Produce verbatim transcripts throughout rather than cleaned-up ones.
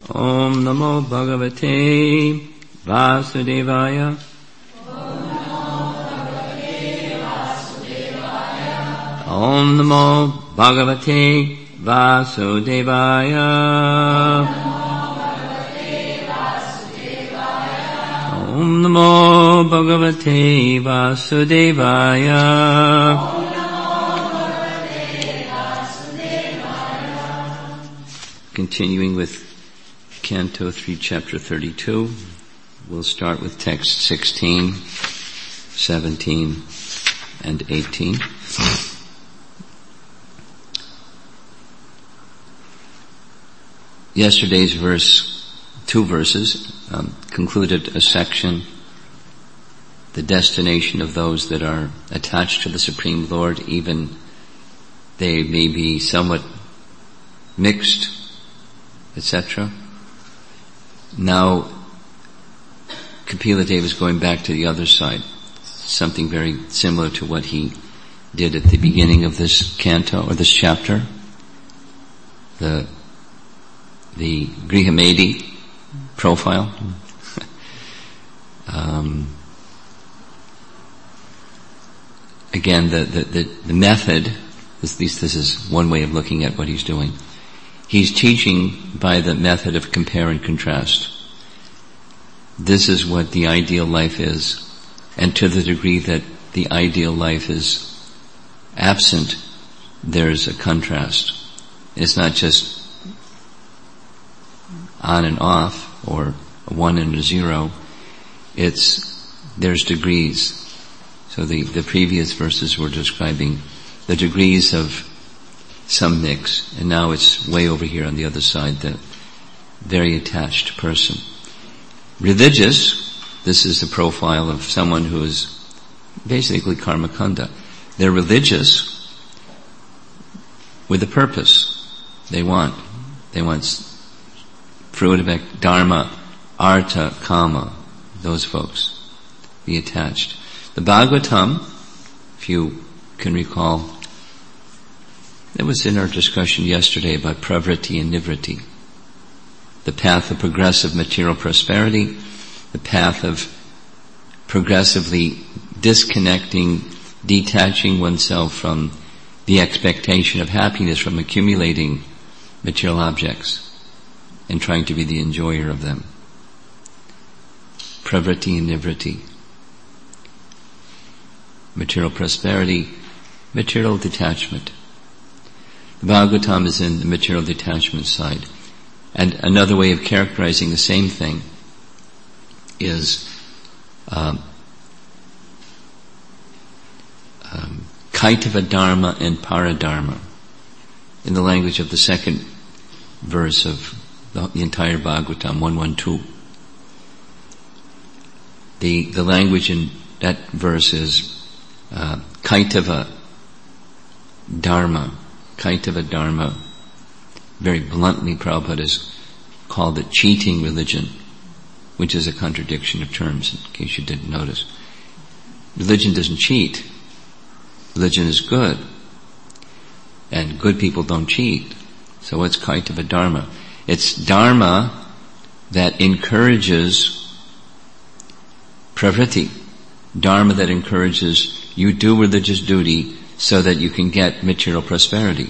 Om Namo Bhagavate Vasudevaya. Om Namo Bhagavate Vasudevaya. Om Namo Bhagavate Vasudevaya. Continuing with Canto three, Chapter thirty-two, we'll start with text sixteen, seventeen, and eighteen. Yesterday's verse, two verses, um, concluded a section, the destination of those that are attached to the Supreme Lord, even they may be somewhat mixed, et cetera. Now, Kapila Deva is going back to the other side, something very similar to what he did at the beginning of this canto, or this chapter. The the Grihamedi profile. um, again, the, the, the, the method, at least this is one way of looking at what he's doing. He's teaching by the method of compare and contrast. This is what the ideal life is, and to the degree that the ideal life is absent, there's a contrast. It's not just on and off, or a one and a zero. It's, there's degrees. So the, the previous verses were describing the degrees of some mix, and now it's way over here on the other side, the very attached person. Religious, this is the profile of someone who is basically karmakanda. They're religious with a purpose. They want, they want fruit of dharma, artha, kama, those folks, be attached. The Bhagavatam, if you can recall, that was in our discussion yesterday about pravriti and nivriti. The path of progressive material prosperity, the path of progressively disconnecting, detaching oneself from the expectation of happiness from accumulating material objects and trying to be the enjoyer of them. Pravriti and nivriti. Material prosperity, material detachment. The Bhagavatam is in the material detachment side. And another way of characterizing the same thing is um, um, Kaitava Dharma and Paradharma. In the language of the second verse of the, the entire Bhagavatam, one twelve. The, the language in that verse is uh, Kaitava Dharma. Kaitava Dharma, very bluntly, Prabhupada has called it cheating religion, which is a contradiction of terms, in case you didn't notice. Religion doesn't cheat. Religion is good. And good people don't cheat. So what's Kaitava Dharma? It's Dharma that encourages pravriti. Dharma that encourages you do religious duty so that you can get material prosperity.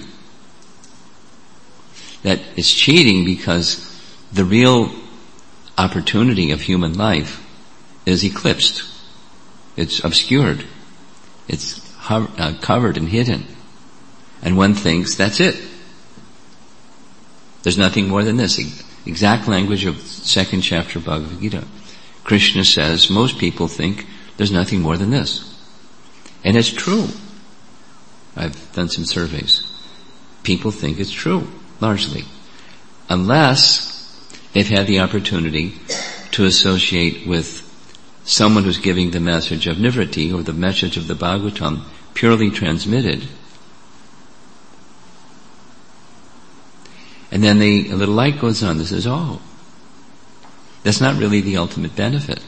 That is cheating because the real opportunity of human life is eclipsed. It's obscured. It's ho- uh, covered and hidden. And one thinks that's it. There's nothing more than this. Exact language of second chapter of Bhagavad Gita. Krishna says most people think there's nothing more than this. And it's true. I've done some surveys. People think it's true, largely. Unless they've had the opportunity to associate with someone who's giving the message of nivriti, or the message of the Bhagavatam, purely transmitted. And then the, a little light goes on that says, oh, that's not really the ultimate benefit.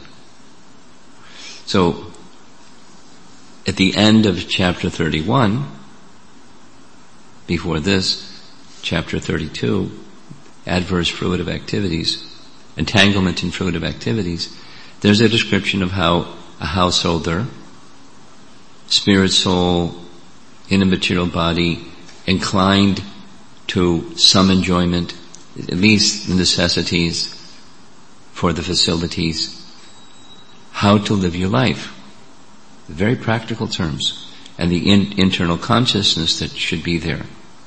So, at the end of chapter thirty-one, before this, chapter thirty-two, adverse fruitive activities, entanglement in fruitive activities, there's a description of how a householder, spirit, soul, in a material body, inclined to some enjoyment, at least the necessities for the facilities, how to live your life. Very practical terms. And the in, internal consciousness that should be there.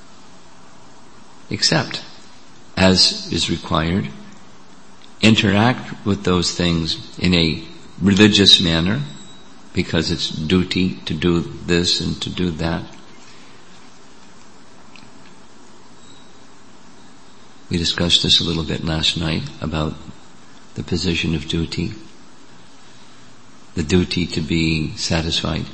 Except, as is required, interact with those things in a religious manner, because it's duty to do this and to do that. We discussed this a little bit last night about the position of duty, the duty to be satisfied,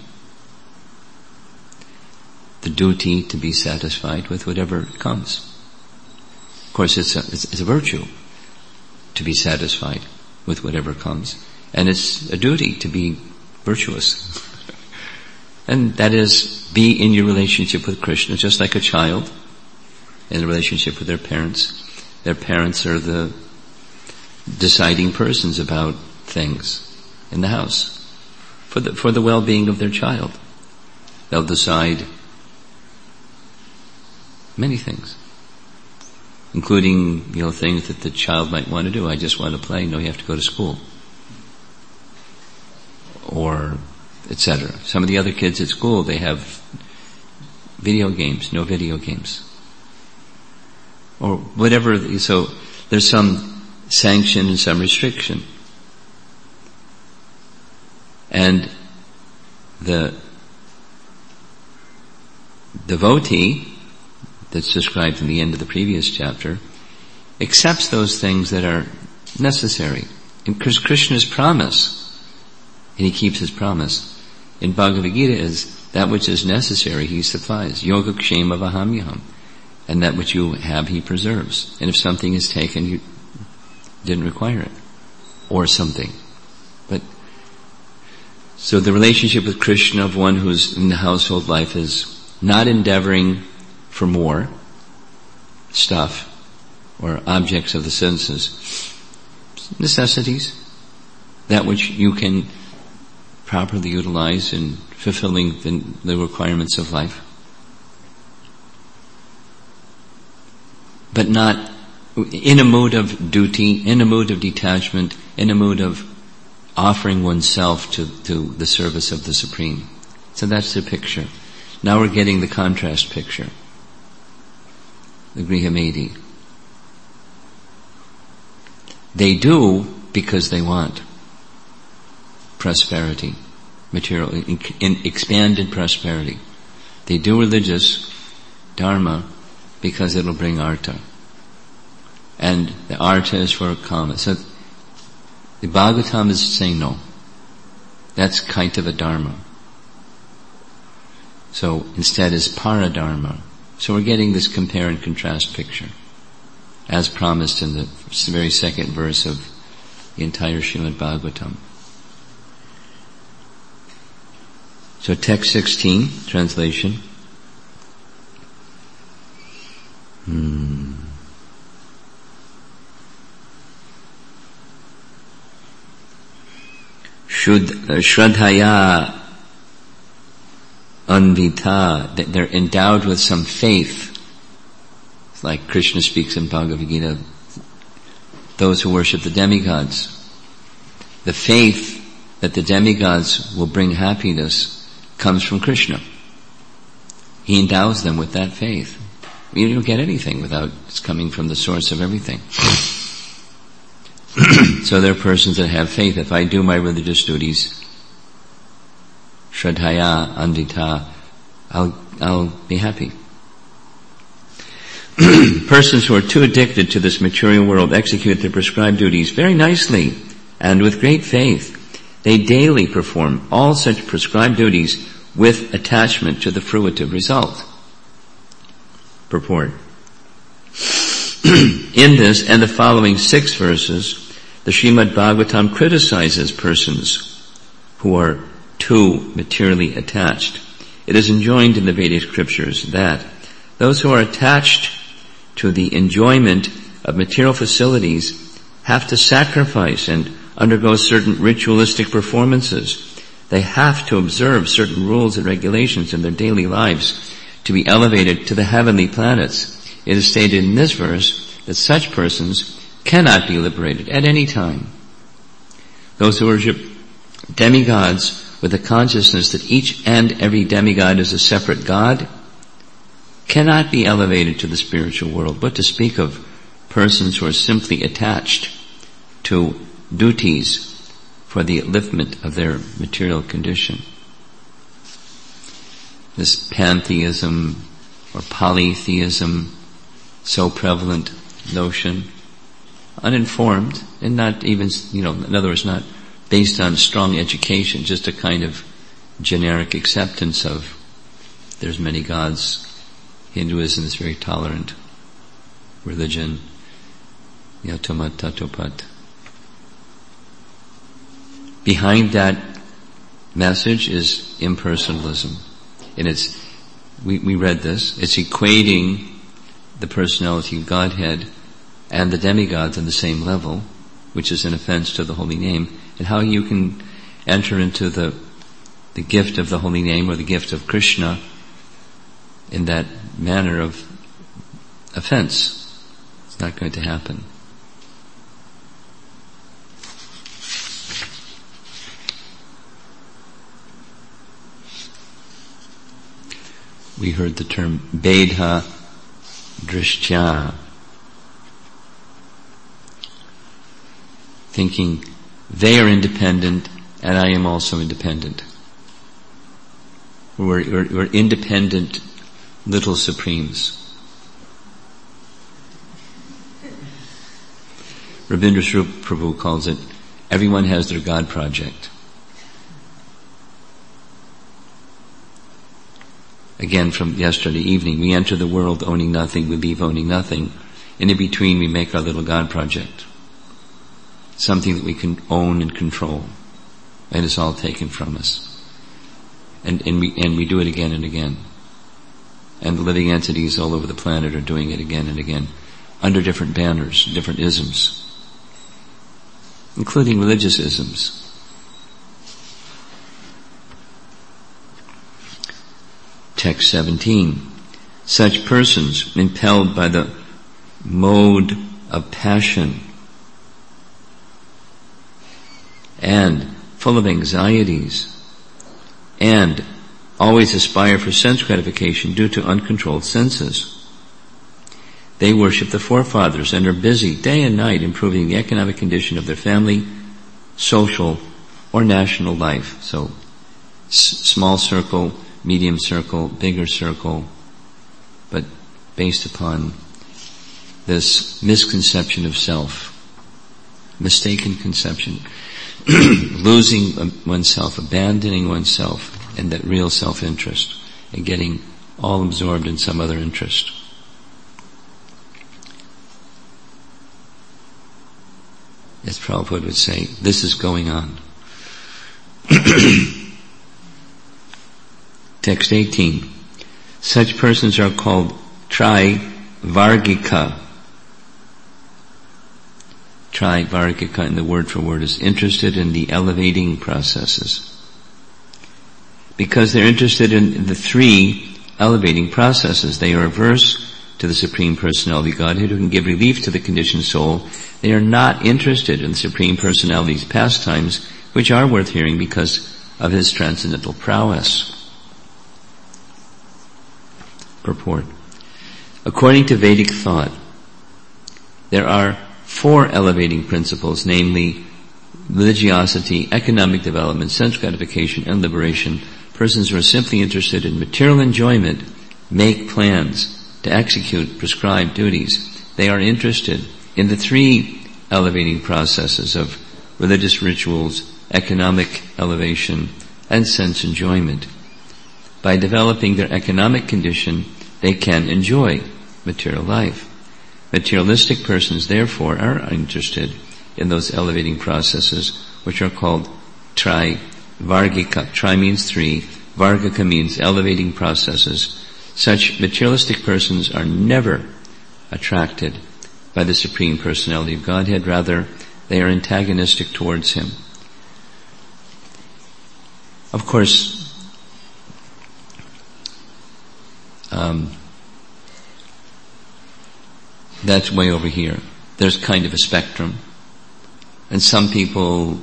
the duty to be satisfied with whatever comes. Of course, it's a, it's, it's a virtue to be satisfied with whatever comes, and it's a duty to be virtuous. And that is, be in your relationship with Krishna, just like a child in a relationship with their parents. Their parents are the deciding persons about things in the house for the, for the well-being of their child. They'll decide many things, including, you know, things that the child might want to do. I just want to play. No, you have to go to school. Or, et cetera. Some of the other kids at school, they have video games. No video games. Or whatever. So there's some sanction and some restriction. And the devotee that's described in the end of the previous chapter accepts those things that are necessary. And Krishna's promise, and he keeps his promise, in Bhagavad Gita is that which is necessary he supplies. Yoga kshema vahamyaham. And that which you have he preserves. And if something is taken, you didn't require it. Or something. But so the relationship with Krishna of one who's in the household life is not endeavoring for more stuff or objects of the senses. Necessities. That which you can properly utilize in fulfilling the, the requirements of life. But not in a mood of duty, in a mood of detachment, in a mood of offering oneself to, to the service of the Supreme. So that's the picture. Now we're getting the contrast picture. The Grihamedi. They do because they want prosperity, material, in, in expanded prosperity. They do religious dharma because it'll bring artha. And the artha is for kama. So the Bhagavatam is saying no. That's kaitava dharma. So instead is paradharma. So we're getting this compare and contrast picture, as promised in the very second verse of the entire Srimad Bhagavatam. So text sixteen, translation. Hmm. Shraddhaya anvita, that they're endowed with some faith. It's like Krishna speaks in Bhagavad Gita, those who worship the demigods. The faith that the demigods will bring happiness comes from Krishna. He endows them with that faith. You don't get anything without it's coming from the source of everything. So there are persons that have faith. If I do my religious duties, Shraddhaya Andita, I'll, I'll be happy. Persons who are too addicted to this material world execute their prescribed duties very nicely and with great faith. They daily perform all such prescribed duties with attachment to the fruitive result. Purport. In this and the following six verses, the Srimad Bhagavatam criticizes persons who are too materially attached. It is enjoined in the Vedic scriptures that those who are attached to the enjoyment of material facilities have to sacrifice and undergo certain ritualistic performances. They have to observe certain rules and regulations in their daily lives to be elevated to the heavenly planets. It is stated in this verse that such persons cannot be liberated at any time. Those who worship demigods with the consciousness that each and every demigod is a separate god cannot be elevated to the spiritual world. But to speak of persons who are simply attached to duties for the upliftment of their material condition. This pantheism or polytheism, so prevalent notion, uninformed and not even, you know, in other words, not based on strong education, just a kind of generic acceptance of there's many gods. Hinduism is very tolerant religion. Yatamat tatopat. Behind that message is impersonalism. And it's, we, we read this, it's equating the personality of Godhead and the demigods on the same level, which is an offense to the holy name, and how you can enter into the, the gift of the holy name or the gift of Krishna in that manner of offense. It's not going to happen. We heard the term Bedha Drishtya, thinking they are independent and I am also independent. We're, we're, we're independent little supremes. Rabindra Swarup Prabhu calls it, everyone has their God project. Again, from yesterday evening, we enter the world owning nothing, we leave owning nothing. And in between, we make our little God project. Something that we can own and control. And it's all taken from us. And, and we, and we do it again and again. And the living entities all over the planet are doing it again and again. Under different banners, different isms. Including religious isms. Text seventeen. Such persons, impelled by the mode of passion and full of anxieties and always aspire for sense gratification due to uncontrolled senses. They worship the forefathers and are busy day and night improving the economic condition of their family, social, or national life. So, s- small circle, medium circle, bigger circle, but based upon this misconception of self, mistaken conception, losing oneself, abandoning oneself, and that real self-interest, and getting all absorbed in some other interest. As Prabhupada would say, this is going on. Text eighteen. Such persons are called Trivargika. Trivargika in the word for word is interested in the elevating processes. Because they're interested in the three elevating processes. They are averse to the Supreme Personality Godhead who can give relief to the conditioned soul. They are not interested in the Supreme Personality's pastimes, which are worth hearing because of his transcendental prowess. Purport. According to Vedic thought, there are four elevating principles, namely religiosity, economic development, sense gratification, and liberation. Persons who are simply interested in material enjoyment make plans to execute prescribed duties. They are interested in the three elevating processes of religious rituals, economic elevation, and sense enjoyment. By developing their economic condition, they can enjoy material life. Materialistic persons, therefore, are interested in those elevating processes, which are called Trivargika. Tri means three, Vargika means elevating processes. Such materialistic persons are never attracted by the Supreme Personality of Godhead. Rather, they are antagonistic towards Him. Of course, um, that's way over here. There's kind of a spectrum. And some people,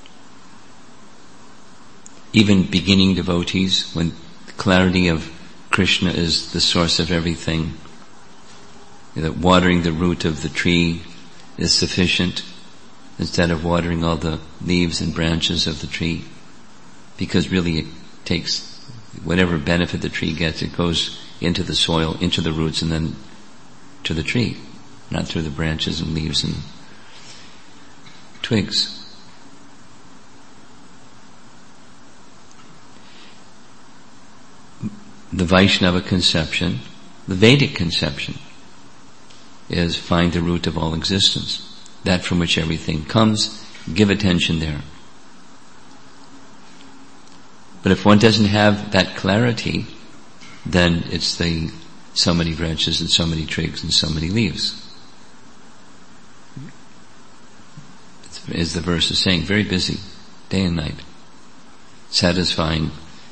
even beginning devotees, when the clarity of Krishna is the source of everything, that watering the root of the tree is sufficient instead of watering all the leaves and branches of the tree, because really it takes whatever benefit the tree gets, it goes into the soil, into the roots, and then to the tree, not through the branches and leaves and twigs. The Vaishnava conception, the Vedic conception, is find the root of all existence, that from which everything comes, give attention there. But if one doesn't have that clarity, then it's the so many branches and so many twigs and so many leaves. As the verse is saying, very busy, day and night, satisfying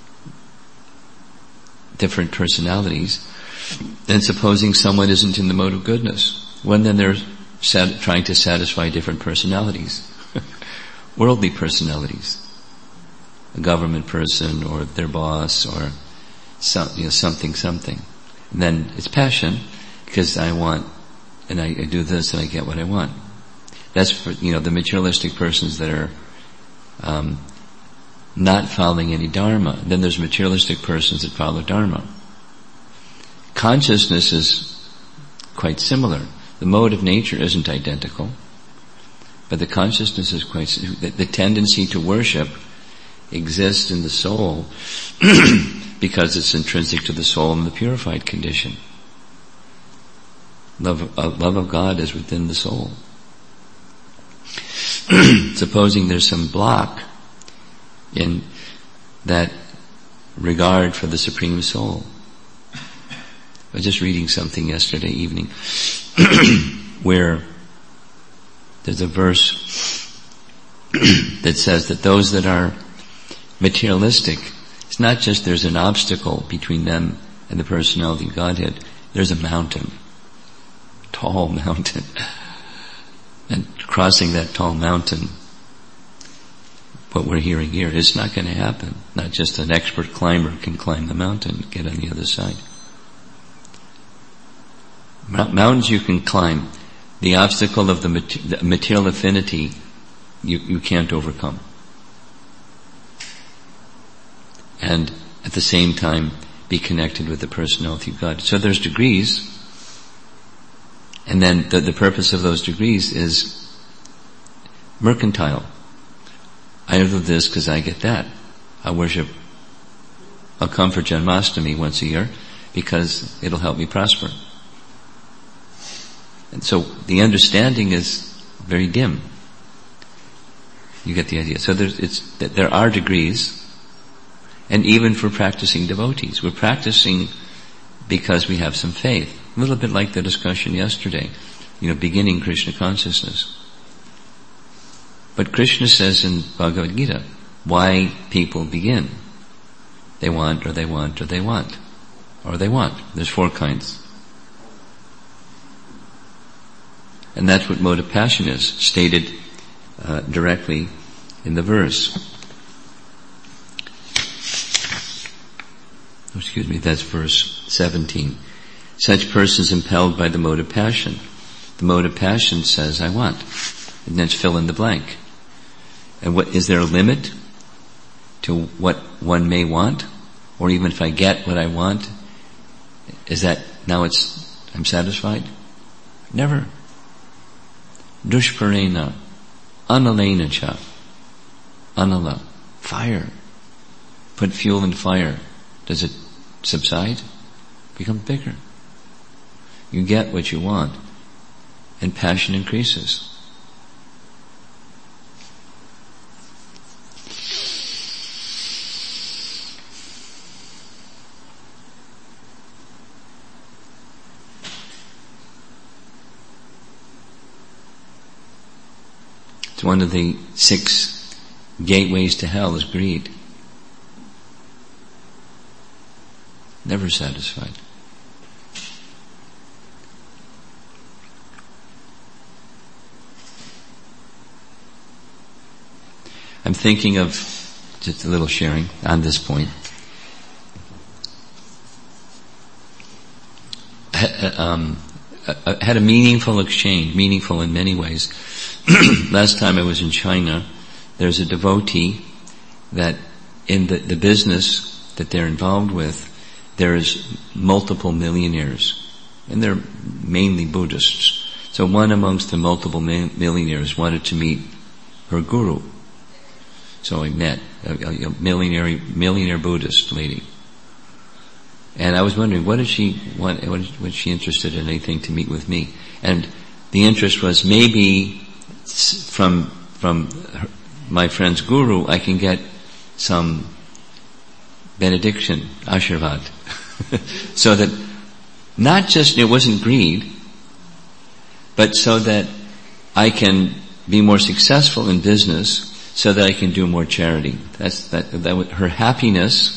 different personalities. Then supposing someone isn't in the mode of goodness, when then they're sat- trying to satisfy different personalities, worldly personalities, a government person or their boss or some, you know, something, something. And then it's passion, because I want, and I, I do this and I get what I want. That's for, you know, the materialistic persons that are um, not following any dharma. Then there's materialistic persons that follow dharma. Consciousness is quite similar. The mode of nature isn't identical, but the consciousness is quite, the, the tendency to worship exists in the soul because it's intrinsic to the soul in the purified condition. Love, uh, love of God is within the soul. Supposing there's some block in that regard for the Supreme Soul. I was just reading something yesterday evening where there's a verse that says that those that are materialistic, it's not just there's an obstacle between them and the personality of Godhead, there's a mountain, tall mountain. And crossing that tall mountain, what we're hearing here, it's not going to happen. Not just an expert climber can climb the mountain and get on the other side. Mountains you can climb. The obstacle of the material affinity you, you can't overcome. And at the same time be connected with the personality of God. So there's degrees, and then the, the purpose of those degrees is mercantile. I do this because I get that. I worship, I'll come for Janmashtami once a year because it'll help me prosper. And so the understanding is very dim. You get the idea. So there's, it's, there are degrees, and even for practicing devotees. We're practicing because we have some faith. A little bit like the discussion yesterday, you know, beginning Krishna consciousness. But Krishna says in Bhagavad Gita, why people begin. They want, or they want, or they want. Or they want. There's four kinds. And that's what mode of passion is, stated uh, directly in the verse. Oh, excuse me, that's verse seventeen. Such persons impelled by the mode of passion. The mode of passion says, I want. And then fill in the blank. And what, is there a limit to what one may want? Or even if I get what I want, is that, now it's, I'm satisfied? Never. Dushparena, analena cha, anala, fire. Put fuel in fire. Does it subside? Become bigger. You get what you want, and passion increases. It's one of the six gateways to hell is greed. Never satisfied. I'm thinking of just a little sharing on this point. Um, I had a meaningful exchange, meaningful in many ways. Last time I was in China, there's a devotee that in the, the business that they're involved with, there's multiple millionaires, and they're mainly Buddhists. So one amongst the multiple millionaires wanted to meet her guru. So I met a, a millionaire, millionaire Buddhist lady. And I was wondering, what did she want, what was she interested in anything to meet with me? And the interest was maybe from, from her, my friend's guru, I can get some benediction, ashirvad. So that not just, it wasn't greed, but so that I can be more successful in business, so that I can do more charity. That's, that, that, her happiness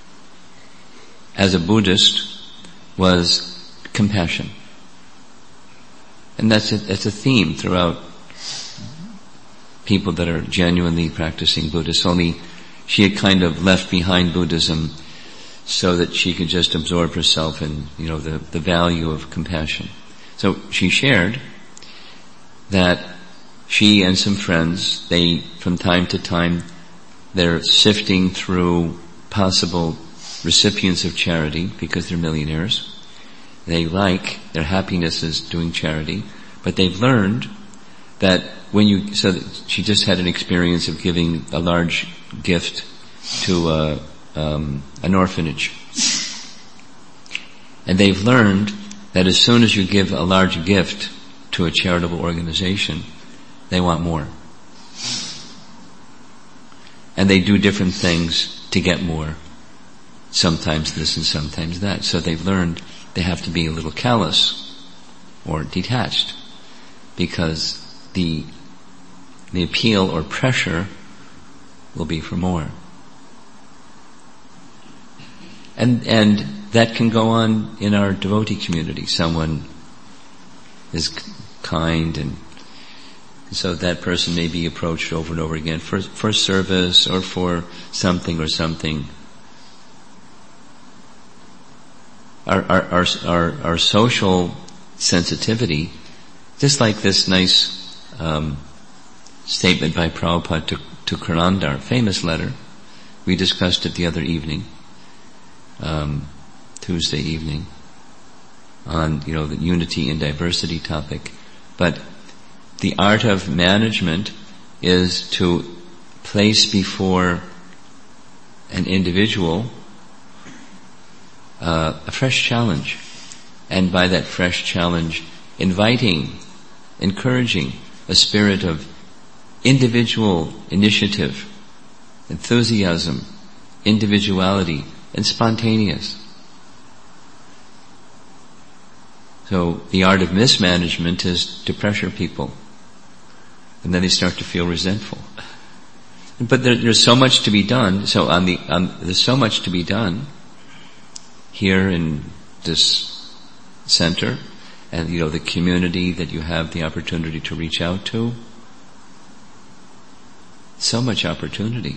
as a Buddhist was compassion. And that's a, that's a theme throughout people that are genuinely practicing Buddhists. Only she had kind of left behind Buddhism so that she could just absorb herself in, you know, the, the value of compassion. So she shared that she and some friends, they, from time to time, they're sifting through possible recipients of charity because they're millionaires. They like, their happiness is doing charity, but they've learned that when you, so that she just had an experience of giving a large gift to a, um, an orphanage. And they've learned that as soon as you give a large gift to a charitable organization, they want more. And they do different things to get more. Sometimes this and sometimes that. So they've learned they have to be a little callous or detached, because the the appeal or pressure will be for more. And and that can go on in our devotee community. Someone is kind, and so that person may be approached over and over again for for service or for something or something. Our our our our, our social sensitivity, just like this nice um, statement by Prabhupada to, to Karandar, famous letter. We discussed it the other evening, um, Tuesday evening, on, you know, the unity and diversity topic. But the art of management is to place before an individual uh, a fresh challenge, and by that fresh challenge, inviting, encouraging a spirit of individual initiative, enthusiasm, individuality, and spontaneous. So the art of mismanagement is to pressure people, and then they start to feel resentful. But there, there's so much to be done. So on the on, there's so much to be done here in this center, and you know the community that you have the opportunity to reach out to. So much opportunity,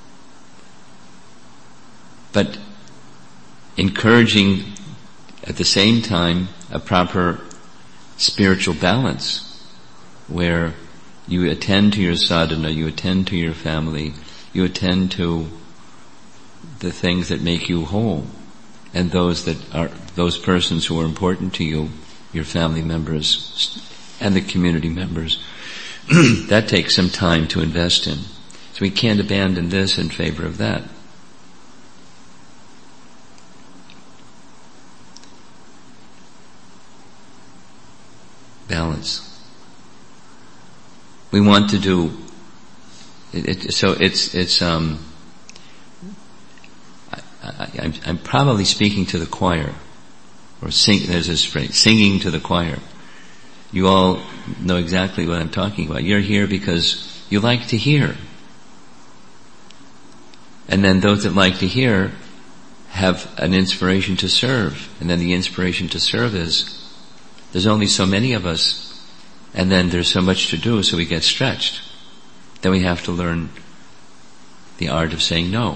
but encouraging at the same time a proper spiritual balance, where you attend to your sadhana, you attend to your family, you attend to the things that make you whole, and those that are, those persons who are important to you, your family members and the community members. That takes some time to invest in. So we can't abandon this in favor of that. Balance. We want to do it, it, so it's it's um I, I, I'm, I'm probably speaking to the choir, or sing, there's this phrase, singing to the choir. You all know exactly what I'm talking about. You're here because you like to hear. And then those that like to hear have an inspiration to serve. And then the inspiration to serve is, there's only so many of us, and then there's so much to do, so we get stretched. Then we have to learn the art of saying no.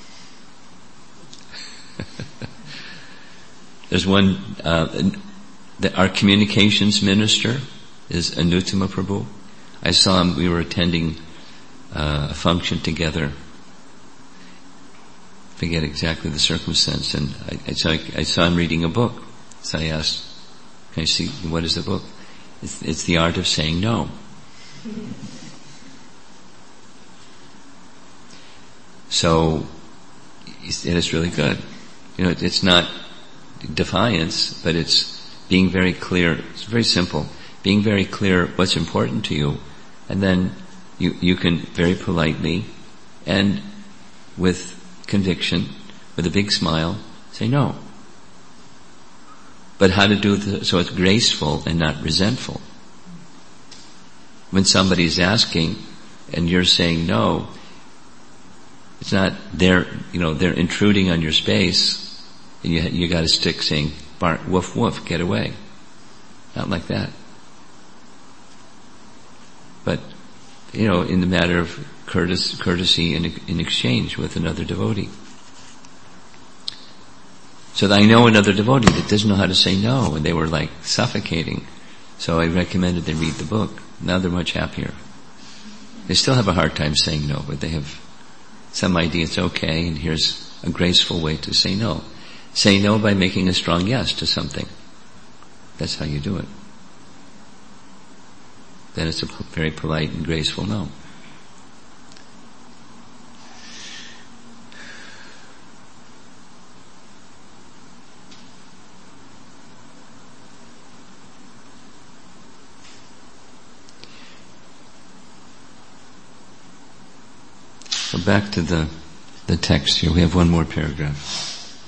There's one, uh, the, our communications minister is Anuttama Prabhu. I saw him, we were attending uh, a function together. I forget exactly the circumstance, and I, I, saw, I saw him reading a book. So I asked, can I see, what is the book? It's, it's The Art of Saying No. So, and it's really good. You know, it's not defiance, but it's being very clear. It's very simple. Being very clear what's important to you, and then you, you can very politely and with conviction, with a big smile, say no. But how to do it so it's graceful and not resentful. When somebody's asking and you're saying no, it's not they're, you know, they're intruding on your space, and you you got to stick saying, bark, woof woof, get away. Not like that. But, you know, in the matter of courtesy, courtesy in, in exchange with another devotee. So I know another devotee that doesn't know how to say no, and they were like suffocating. So I recommended they read the book. Now they're much happier. They still have a hard time saying no, but they have some idea it's okay, and here's a graceful way to say no. Say no by making a strong yes to something. That's how you do it. Then it's a very polite and graceful no. So back to the, the text here. We have one more paragraph.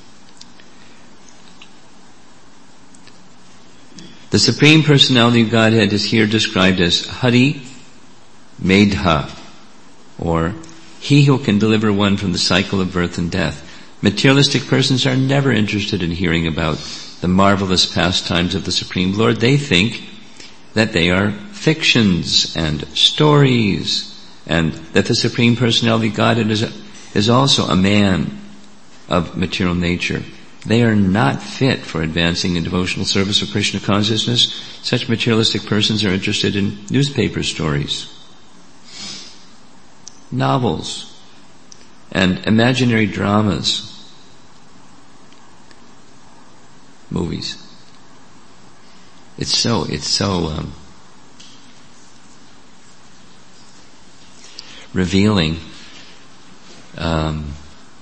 The Supreme Personality of Godhead is here described as Hari Medha, or He who can deliver one from the cycle of birth and death. Materialistic persons are never interested in hearing about the marvelous pastimes of the Supreme Lord. They think that they are fictions and stories, and that the Supreme Personality of Godhead is, a, is also a man of material nature. They are not fit for advancing in devotional service of Krishna consciousness. Such materialistic persons are interested in newspaper stories, novels, and imaginary dramas, movies. It's so, it's so, um, revealing. Um,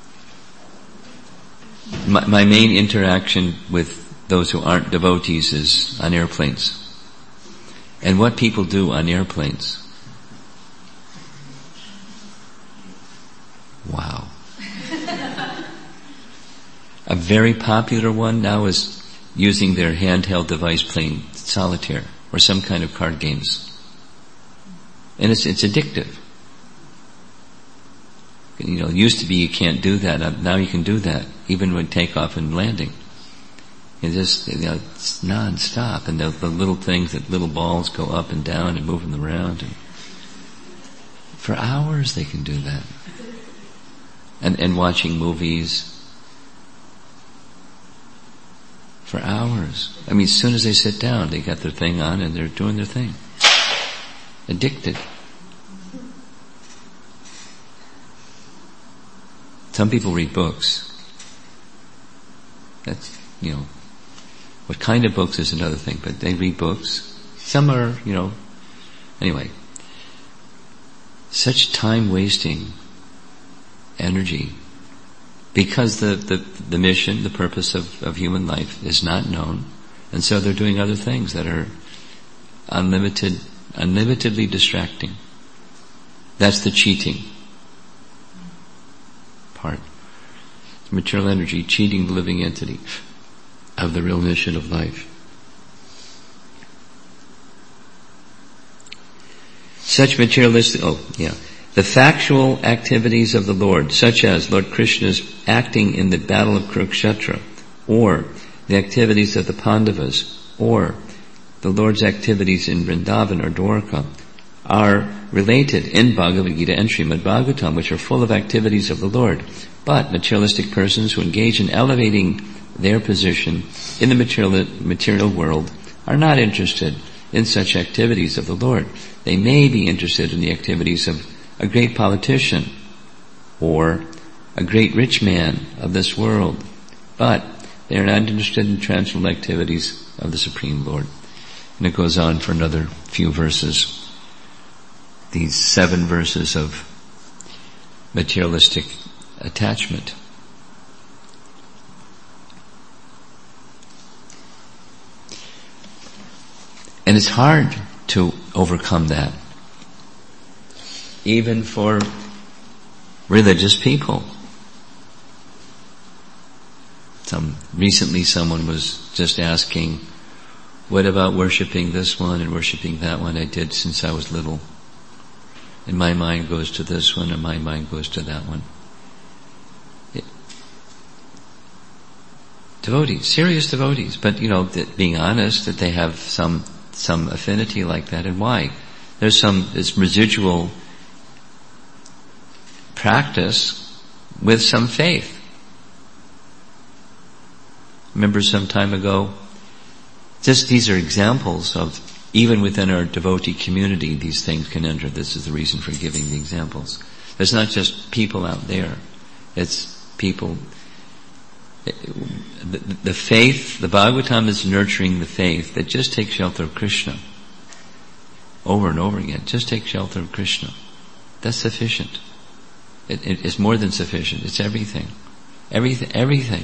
my, my main interaction with those who aren't devotees is on airplanes. And what people do on airplanes. Wow. A very popular one now is using their handheld device playing solitaire or some kind of card games. And it's, it's addictive. You know, it used to be you can't do that. Now you can do that, even when takeoff and landing. It's just, you know, it's non-stop. And the, the little things, that little balls go up and down and moving around. And for hours they can do that. And, and watching movies. For hours. I mean, as soon as they sit down, they got their thing on and they're doing their thing. Addicted. Some people read books. That's, you know, what kind of books is another thing, but they read books. Some are, you know, anyway. Such time-wasting energy, because the, the, the mission, the purpose of, of human life is not known, and so they're doing other things that are unlimited, unlimitedly distracting. That's the cheating part. Material energy cheating the living entity of the real mission of life. Such materialistic, oh yeah, the factual activities of the Lord, such as Lord Krishna's acting in the battle of Kurukshetra, or the activities of the Pandavas, or the Lord's activities in Vrindavan or Dwarka, are related in Bhagavad Gita and Srimad Bhagavatam, which are full of activities of the Lord. But materialistic persons who engage in elevating their position in the material, material world are not interested in such activities of the Lord. They may be interested in the activities of a great politician or a great rich man of this world, but they are not interested in transcendental activities of the Supreme Lord. And it goes on for another few verses. These seven verses of materialistic attachment. And it's hard to overcome that, even for religious people. Some, recently someone was just asking, what about worshipping this one and worshipping that one? I did since I was little. And my mind goes to this one and my mind goes to that one. It, devotees, serious devotees, but you know, that being honest, that they have some some affinity like that. And why? There's some this residual practice with some faith. Remember some time ago, just these are examples of, even within our devotee community, these things can enter. This is the reason for giving the examples. It's not just people out there. It's people. The, the faith, the Bhagavatam is nurturing the faith that just take shelter of Krishna. Over and over again. Just take shelter of Krishna. That's sufficient. It, it, it's more than sufficient. It's everything. Everything, everything.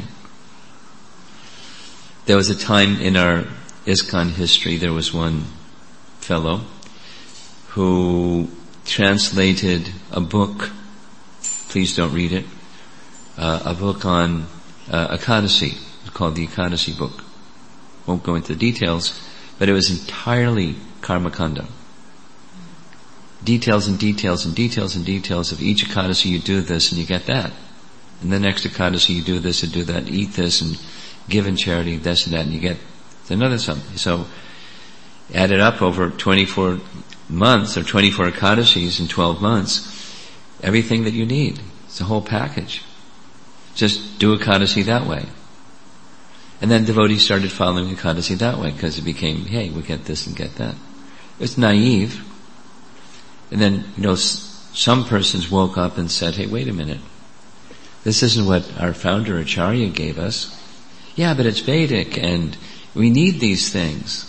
There was a time in our ISKCON history, there was one fellow who translated a book, please don't read it, uh, a book on uh, Ekadasi. It's called the Ekadasi book. Won't go into the details, but it was entirely Karmakanda. Details and details and details and details of each Ekadasi you do this and you get that. And the next Ekadasi you do this and do that, eat this and give in charity, this and that, and you get another something. So, add it up over twenty-four months, or twenty-four Ekadasis in twelve months, everything that you need. It's a whole package. Just do Ekadasi that way. And then devotees started following Ekadasi that way, because it became, hey, we get this and get that. It's naive. And then, you know, some persons woke up and said, hey, wait a minute. This isn't what our founder Acharya gave us. Yeah, but it's Vedic, and we need these things.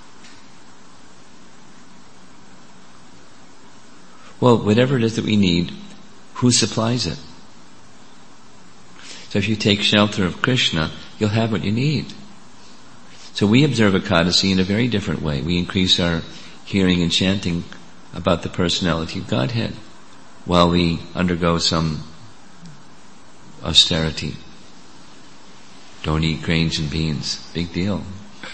Well, whatever it is that we need, who supplies it? So if you take shelter of Krishna, you'll have what you need. So we observe Ekadasi in a very different way. We increase our hearing and chanting about the personality of Godhead while we undergo some austerity. Don't eat grains and beans. Big deal.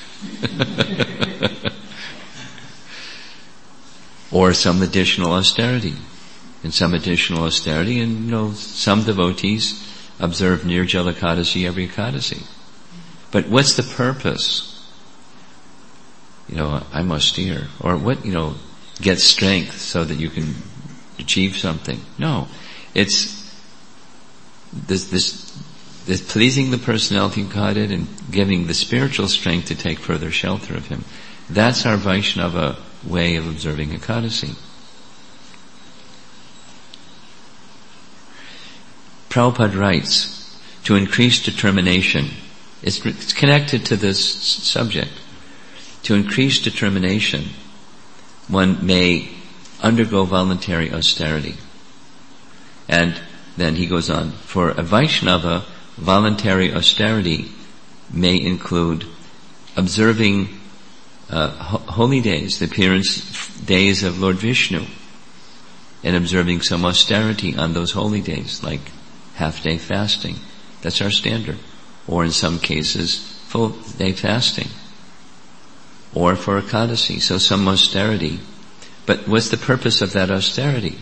Or some additional austerity. And some additional austerity, and you know, some devotees observe Nirjala Ekadasi every Ekadasi. But what's the purpose? You know, I'm austere. Or what, you know, get strength so that you can achieve something. No. It's this, this, this pleasing the personality of Godhead and giving the spiritual strength to take further shelter of Him. That's our Vaishnava way of observing Ekadasi. Prabhupada writes, to increase determination, it's, it's connected to this subject. To increase determination, one may undergo voluntary austerity. And then he goes on, for a Vaishnava, voluntary austerity may include observing uh, ho- holy days, the appearance days of Lord Vishnu, and observing some austerity on those holy days, like half-day fasting. That's our standard. Or in some cases, full-day fasting. Or for Ekadasi, so some austerity But what's the purpose of that austerity?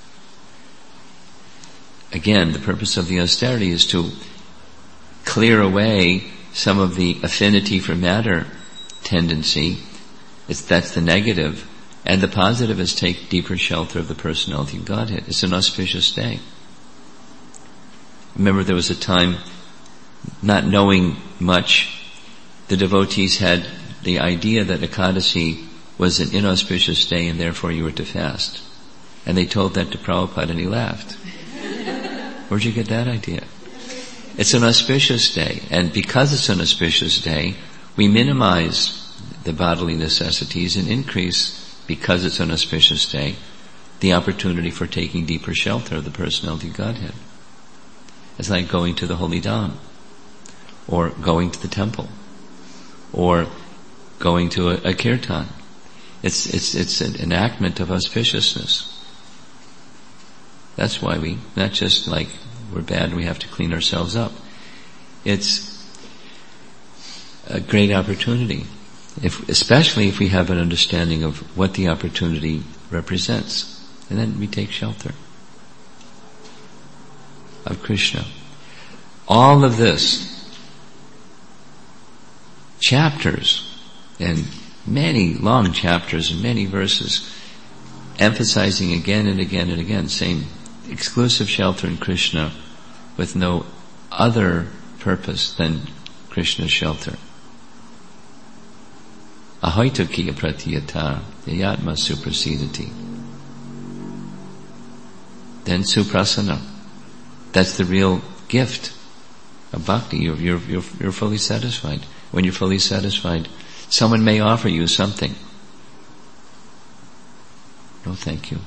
Again, the purpose of the austerity is to clear away some of the affinity for matter tendency. It's, that's the negative. And the positive is take deeper shelter of the personality of Godhead. It's an auspicious day. Remember, there was a time, not knowing much, the devotees had the idea that Ekadasi was an inauspicious day and therefore you were to fast. And they told that to Prabhupada and he laughed. Where'd you get that idea? It's an auspicious day, and because it's an auspicious day, we minimize the bodily necessities and increase, because it's an auspicious day, the opportunity for taking deeper shelter of the personality of Godhead. It's like going to the Holy Dham, or going to the temple, or going to a, a kirtan. It's, it's, it's an enactment of auspiciousness. That's why we, not just like we're bad and we have to clean ourselves up. It's a great opportunity, if, especially if we have an understanding of what the opportunity represents. And then we take shelter of Krishna. All of this, chapters, and many long chapters and many verses, emphasizing again and again and again, saying exclusive shelter in Krishna with no other purpose than Krishna's shelter. Ahoitukiya pratiyata yayatma suprasidati. Then suprasana. That's the real gift of bhakti. You're, you're, you're, you're fully satisfied. When you're fully satisfied, someone may offer you something. No, thank you.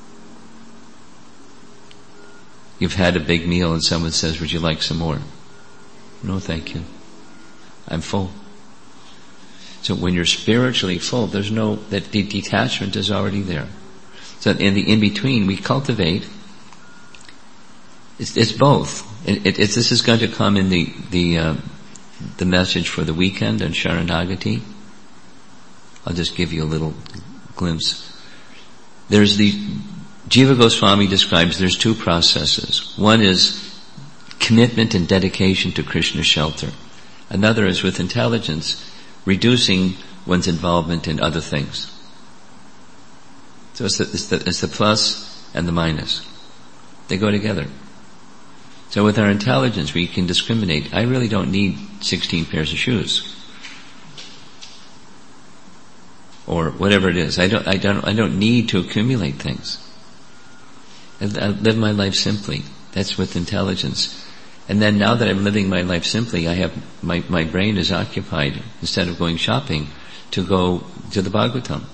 You've had a big meal and someone says, would you like some more? No, thank you. I'm full. So when you're spiritually full, there's no, that the detachment is already there. So in the in-between, we cultivate, it's, it's both. It, it, it's, this is going to come in the, the, uh, the message for the weekend on Sharanagati. I'll just give you a little glimpse. There's the, Jiva Goswami describes there's two processes. One is commitment and dedication to Krishna's shelter. Another is with intelligence, reducing one's involvement in other things. So it's the, it's the, it's the plus and the minus. They go together. So with our intelligence we can discriminate. I really don't need sixteen pairs of shoes. Or whatever it is. I don't, I don't, I don't need to accumulate things. I, I live my life simply. That's with intelligence. And then now that I'm living my life simply, I have, my, my brain is occupied, instead of going shopping, to go to the Bhagavatam.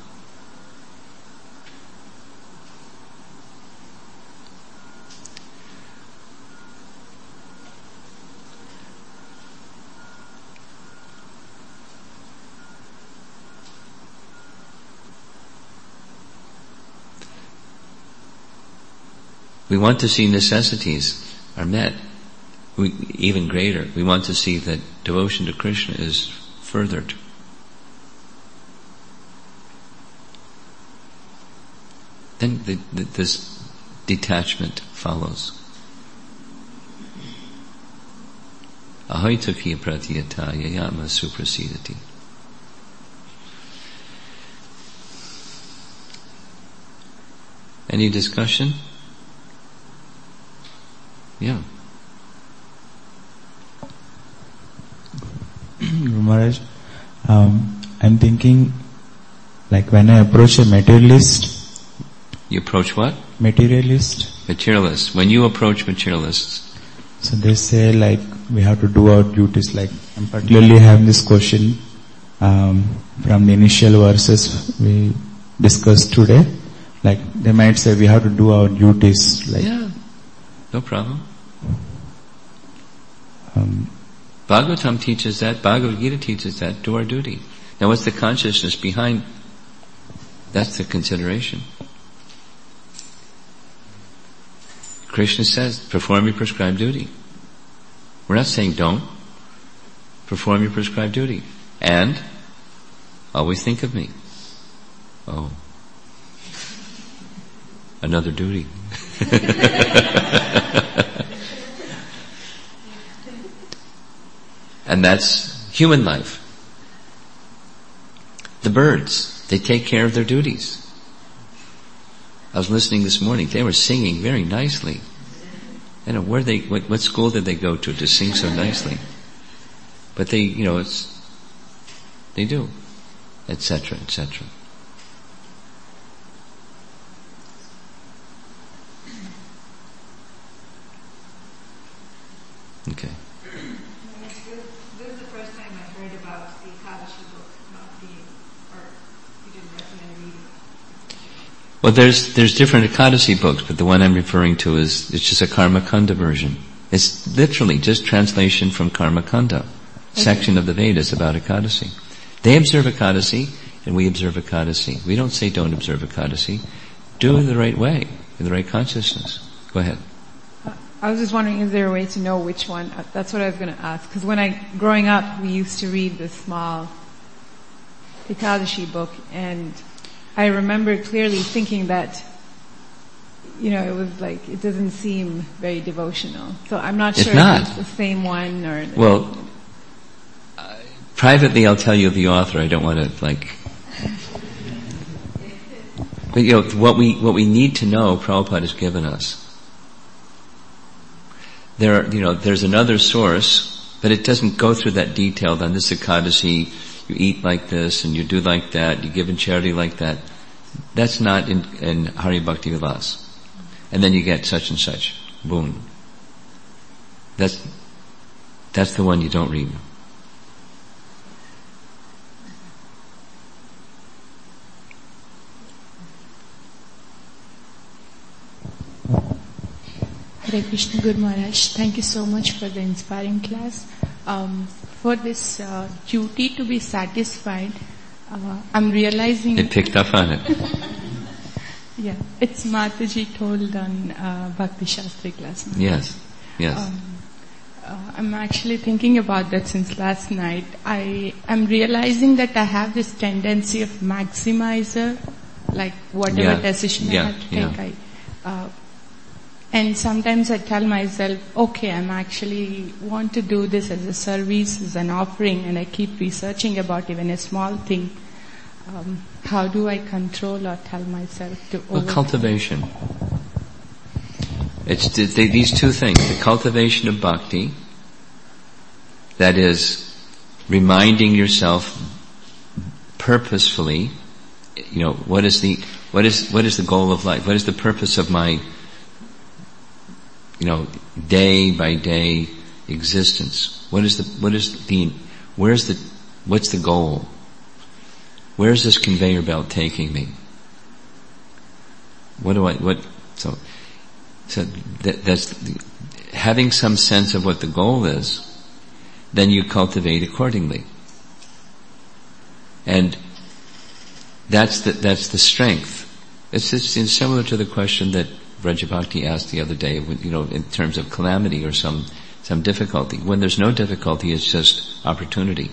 We want to see necessities are met, we, even greater. We want to see that devotion to Krishna is furthered. Then the, the, this detachment follows. Ahoitukiya pratiyata yayatma suprasidati. Any discussion? Yeah. Guru Maharaj, um, I'm thinking, like when I approach a materialist. You approach what? Materialist. Materialist. When you approach materialists. So they say like we have to do our duties. Like I'm particularly having this question um, from the initial verses we discussed today. Like they might say we have to do our duties. Like yeah, no problem. Um, Bhagavatam teaches that, Bhagavad Gita teaches that, do our duty. Now what's the consciousness behind? That's the consideration. Krishna says, perform your prescribed duty. We're not saying don't. Perform your prescribed duty. And, always think of me. Oh. another duty. And that's human life. The birds, they take care of their duties. I was listening this morning, they were singing very nicely. I don't know where they, what, what school did they go to to sing so nicely? But they, you know, it's, they do, et cetera, et cetera. Okay. This is the first time I heard about the Ekadashi book not being, or you didn't recommend reading. Well, there's there's different Ekadashi books, but the one I'm referring to is it's just a Karma Kanda version. It's literally just translation from Karma Kanda, okay. Section of the Vedas about Ekadashi. They observe Ekadashi, and we observe Ekadashi. We don't say don't observe Ekadashi. Do it the right way, in the right consciousness. Go ahead. I was just wondering, is there a way to know which one? That's what I was going to ask. Because when I, growing up, we used to read this small Ekadashi book, and I remember clearly thinking that, you know, it was like, it doesn't seem very devotional. So I'm not sure it's not. if it's the same one or... Well, uh, privately I'll tell you the author. I don't want to, like... But, you know, what we, what we need to know, Prabhupada has given us. There are, you know, there's another source, but it doesn't go through that detail. On this Ekadashi, you eat like this, and you do like that, you give in charity like that. That's not in, in Hari Bhakti Vilas. And then you get such and such boon. That's, that's the one you don't read. Hare Krishna Guru Maharaj, thank you so much for the inspiring class. Um, for this uh, duty to be satisfied, uh, I'm realizing... It picked up on it. Yeah, it's Mataji told on uh, Bhakti Shastri class. Now. Yes, yes. Um, uh, I'm actually thinking about that since last night. I am realizing that I have this tendency of maximizer, like whatever yeah. decision yeah. I have to yeah. take, I... Uh, And sometimes I tell myself, okay, I'm actually want to do this as a service, as an offering, and I keep researching about even a small thing. Um, how do I control or tell myself to well, over- cultivation. It's the, the, these two things. The cultivation of bhakti, that is reminding yourself purposefully, you know, what is the, what is, what is the goal of life? What is the purpose of my, you know, day by day existence? What is the, what is the, where's the, what's the goal? Where's this conveyor belt taking me? What do I, what, so, so that, that's, having some sense of what the goal is, then you cultivate accordingly. And that's the, that's the strength. It's, it's similar to the question that Vrajabhakti asked the other day, you know, in terms of calamity or some, some difficulty. When there's no difficulty, it's just opportunity.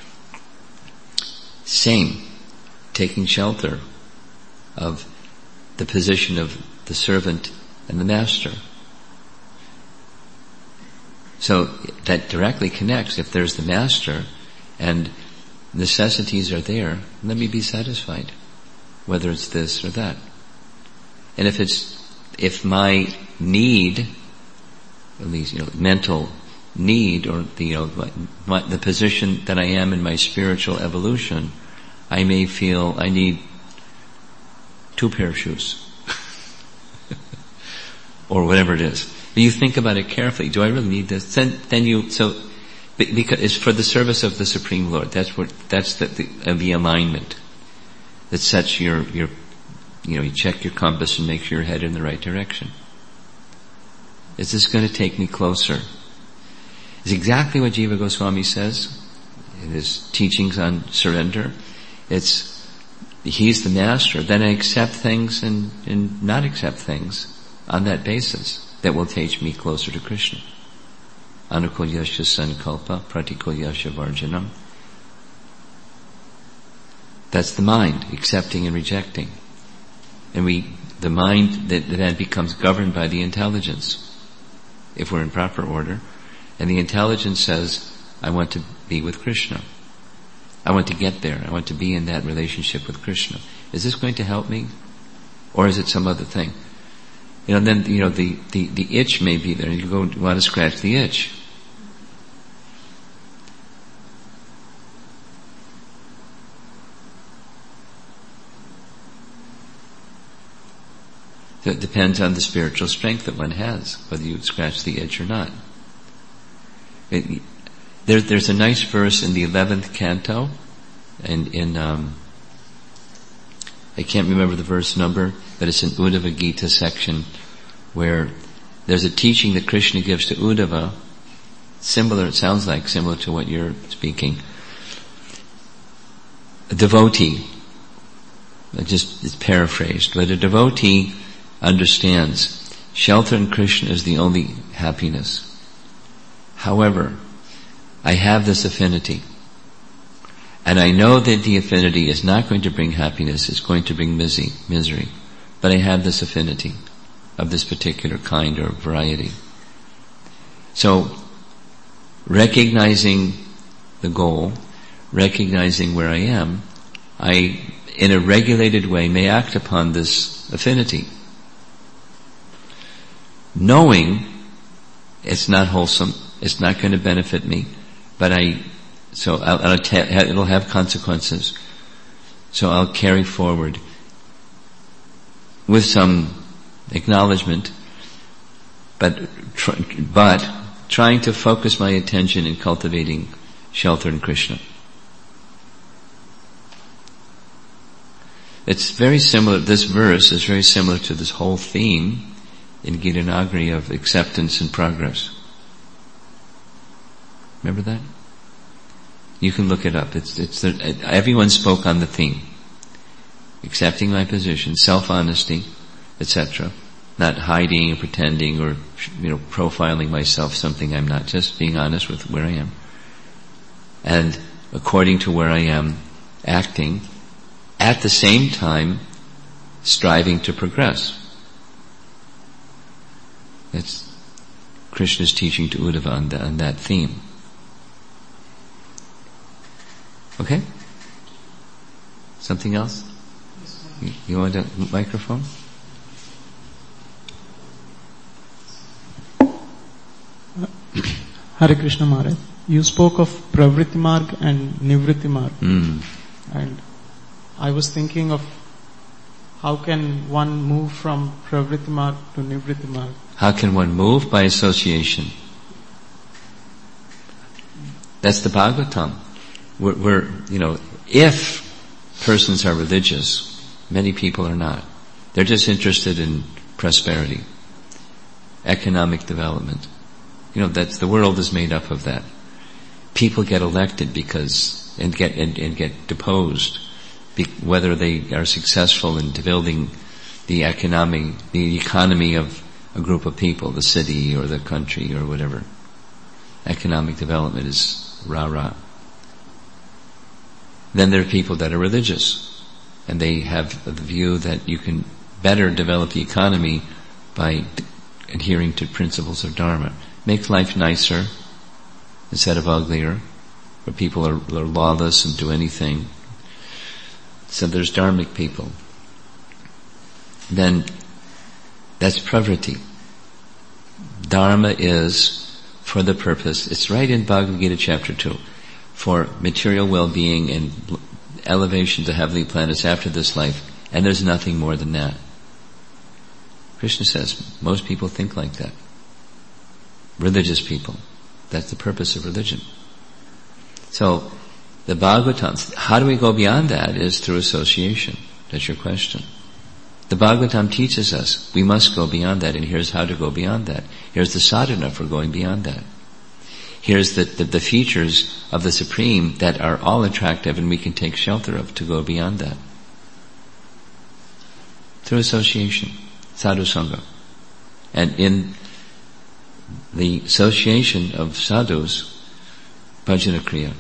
Same, taking shelter of the position of the servant and the master. So that directly connects. If there's the master and necessities are there, let me be satisfied, whether it's this or that. And if it's If my need, at least, you know, mental need, or the, you know, my, the position that I am in my spiritual evolution, I may feel I need two pair of shoes. Or whatever it is. But you think about it carefully. Do I really need this? Then, then you, so, because it's for the service of the Supreme Lord. That's what, that's the, the, uh, the alignment that sets your, your, you know, you check your compass and make sure you're headed in the right direction. Is this going to take me closer? It's exactly what Jiva Goswami says in his teachings on surrender. It's, he's the master. Then I accept things and, and not accept things on that basis that will take me closer to Krishna. Anukulyasya sankalpa pratikulyasya varjanam. That's the mind, accepting and rejecting. And we the mind that then becomes governed by the intelligence, if we're in proper order. And the intelligence says, I want to be with Krishna. I want to get there. I want to be in that relationship with Krishna. Is this going to help me? Or is it some other thing? You know, then, you know, the, the, the itch may be there, and you go want to scratch the itch. So it depends on the spiritual strength that one has, whether you scratch the itch or not. It, there, there's a nice verse in the eleventh canto, and in, um, I can't remember the verse number, but it's in Uddhava Gita section, where there's a teaching that Krishna gives to Uddhava, similar, it sounds like, similar to what you're speaking. A devotee, I just, it's paraphrased, but a devotee understands shelter in Krishna is the only happiness. However, I have this affinity, and I know that the affinity is not going to bring happiness, it's going to bring misery. But I have this affinity of this particular kind or variety. So, recognizing the goal, recognizing where I am, I, in a regulated way, may act upon this affinity. Knowing it's not wholesome, it's not going to benefit me, but I, so I'll, I'll ta- it'll have consequences. So I'll carry forward with some acknowledgement, but tr- but trying to focus my attention in cultivating shelter in Krishna. It's very similar, this verse is very similar to this whole theme in Gita Nagari of acceptance and progress. Remember that? You can look it up. It's, it's the, everyone spoke on the theme. Accepting my position, self-honesty, et cetera. Not hiding or pretending or, you know, profiling myself something I'm not. Just being honest with where I am. And according to where I am, acting, at the same time, striving to progress. That's Krishna's teaching to Uddhava on, the, on that theme. Okay? Something else? You, you want a microphone? Hare Krishna Maharaj. You spoke of Pravritti Marg and Nivritti Marg. Mm. And I was thinking of how can one move from Pravritti Marg to Nivritti Marg? How can one move? By association. That's the Bhagavatam. We're, we're, you know, if persons are religious, many people are not. They're just interested in prosperity, economic development. You know, that's, the world is made up of that. People get elected because, and get, and, and get deposed, be, whether they are successful in building the economic, the economy of a group of people, the city or the country or whatever. Economic development is rah-rah. Then there are people that are religious, and they have the view that you can better develop the economy by adhering to principles of Dharma. Make life nicer instead of uglier, where people are, are lawless and do anything. So there's dharmic people. Then that's pravritti. Dharma is for the purpose, it's right in Bhagavad Gita chapter two, for material well-being and elevation to heavenly planets after this life, and there's nothing more than that. Krishna says, most people think like that. Religious people. That's the purpose of religion. So, the Bhagavatam, how do we go beyond that is through association. That's your question. The Bhagavatam teaches us we must go beyond that, and here's how to go beyond that. Here's the sadhana for going beyond that. Here's the, the, the features of the Supreme that are all attractive and we can take shelter of to go beyond that. Through association, sadhu sangha. And in the association of sadhus, bhajana kriya.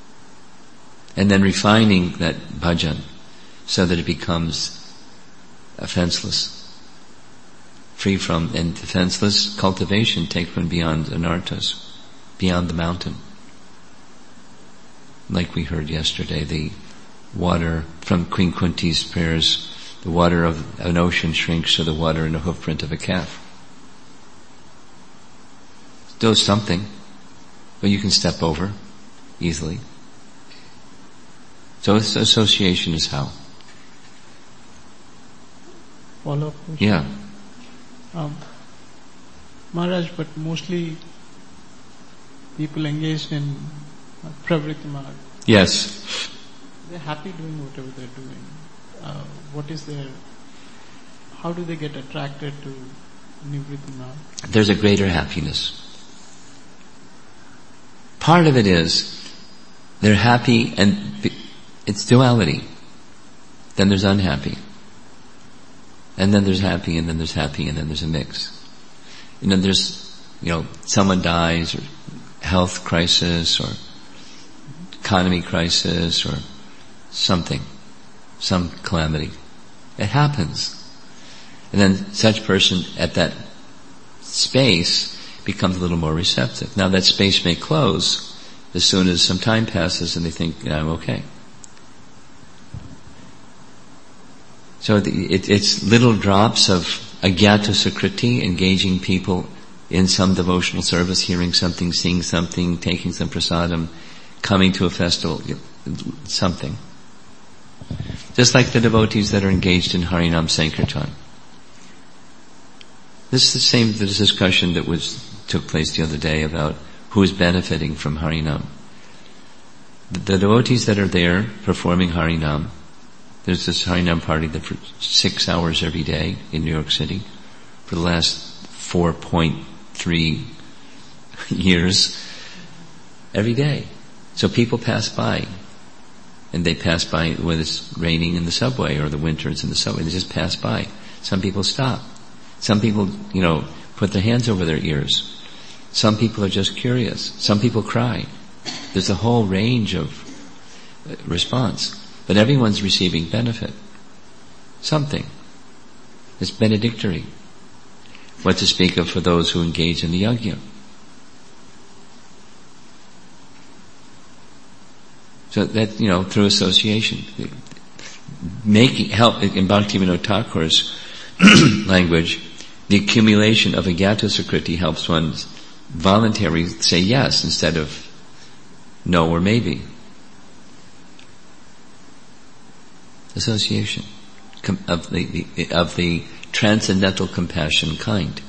And then refining that bhajan so that it becomes offenseless. Free from, and defenseless cultivation take from beyond anarthas, beyond the mountain. Like we heard yesterday, the water from Queen Kunti's prayers, the water of an ocean shrinks to the water in the hoofprint of a calf. Still something, but you can step over easily. So this association is how? Follow-up question. Yeah. Um, Maharaj, but mostly people engaged in uh, pravritti marg. Yes. They're happy doing whatever they're doing. Uh, what is their, how do they get attracted to nivritti marg? There's a greater happiness. Part of it is they're happy and be, it's duality. Then there's unhappy. And then there's happy, and then there's happy, and then there's a mix. And then there's, you know, someone dies, or health crisis, or economy crisis, or something, some calamity. It happens. And then such person at that space becomes a little more receptive. Now that space may close as soon as some time passes and they think, yeah, I'm okay. So it, it's little drops of agyata sukriti, engaging people in some devotional service, hearing something, seeing something, taking some prasadam, coming to a festival, something. Just like the devotees that are engaged in Harinam Sankirtan. This is the same the discussion that was took place the other day about who is benefiting from Harinam. The, the devotees that are there performing Harinam, there's this Harinam party that for six hours every day in New York City for the last four point three years, every day. So people pass by, and they pass by when it's raining in the subway, or the winter it's in the subway, they just pass by. Some people stop. Some people, you know, put their hands over their ears. Some people are just curious. Some people cry. There's a whole range of response. But everyone's receiving benefit. Something. It's benedictory. What to speak of for those who engage in the yajna. So that, you know, through association. Making, help, in Bhaktivinoda Thakur's language, the accumulation of agyata sukriti helps one voluntarily say yes instead of no or maybe. Association of the, the of the transcendental compassion kind.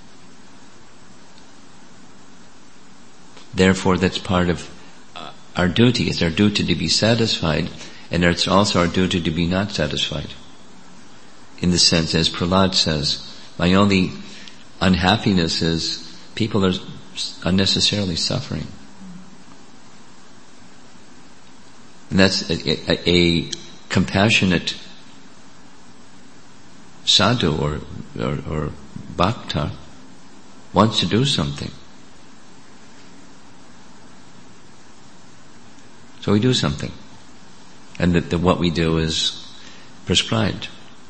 Therefore, that's part of our duty. It's our duty to be satisfied, and it's also our duty to be not satisfied. In the sense, as Prahlad says, my only unhappiness is people are unnecessarily suffering. And that's a, a, a compassionate sadhu or, or, or bhakta wants to do something. So we do something. And that the, what we do is prescribed.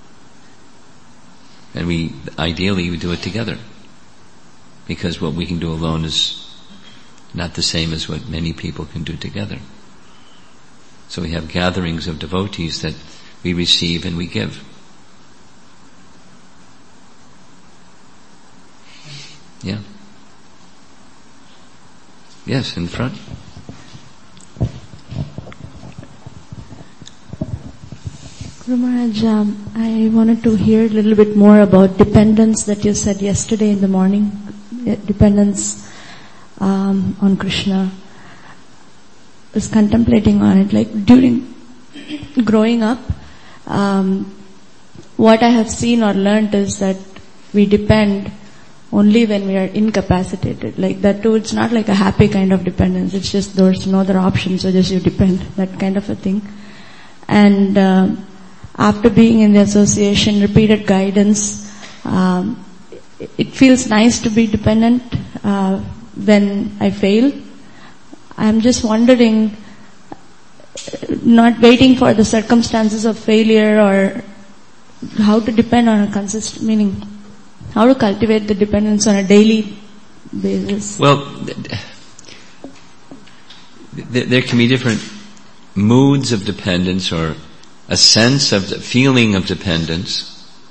And we, ideally, we do it together. Because what we can do alone is not the same as what many people can do together. So we have gatherings of devotees that we receive and we give. Yeah. Yes, in front. Guru Maharaj, um, I wanted to hear a little bit more about dependence that you said yesterday in the morning. Dependence um, on Krishna. I was contemplating on it, like during growing up, um, what I have seen or learnt is that we depend only when we are incapacitated. Like that too, it's not like a happy kind of dependence. It's just there's no other option, so just you depend, that kind of a thing. And uh, after being in the association, repeated guidance, um, it feels nice to be dependent uh, when I fail. I'm just wondering, not waiting for the circumstances of failure or how to depend on a consistent, meaning how to cultivate the dependence on a daily basis. Well, th- there can be different moods of dependence or a sense of the feeling of dependence.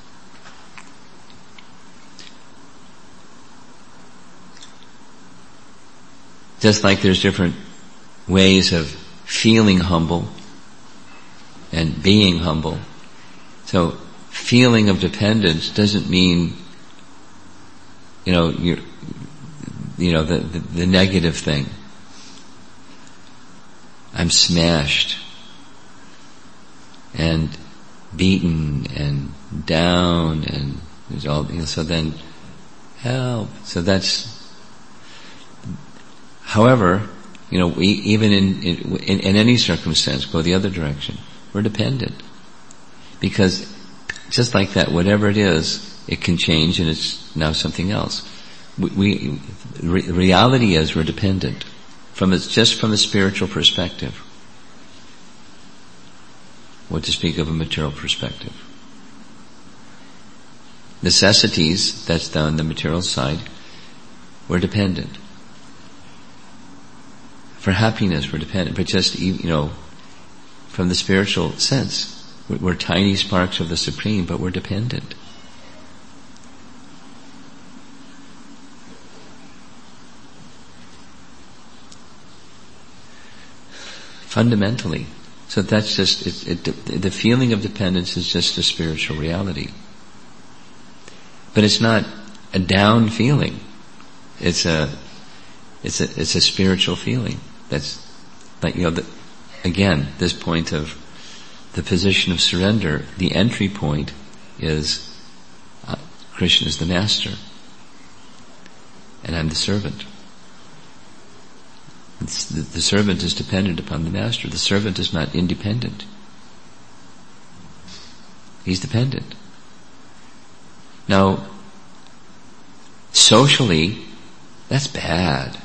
Just like there's different ways of feeling humble and being humble. So feeling of dependence doesn't mean, you know, you're, you know, the, the, the negative thing. I'm smashed and beaten and down and there's all, you know, so then help. So that's, however, you know, we, even in, in, in any circumstance, go the other direction. We're dependent. Because just like that, whatever it is, it can change and it's now something else. We, we re, reality is we're dependent. From a, just from a spiritual perspective. What to speak of a material perspective. Necessities, that's on the material side, we're dependent. For happiness, we're dependent. But just, you know, from the spiritual sense, we're, we're tiny sparks of the Supreme, but we're dependent. Fundamentally. So that's just, it, it, the feeling of dependence is just a spiritual reality. But it's not a down feeling. It's a, it's a, it's a spiritual feeling. That's, like, you know, the, again, this point of the position of surrender, the entry point is, uh, Krishna is the master. And I'm the servant. It's the, the servant is dependent upon the master. The servant is not independent. He's dependent. Now, socially, that's bad.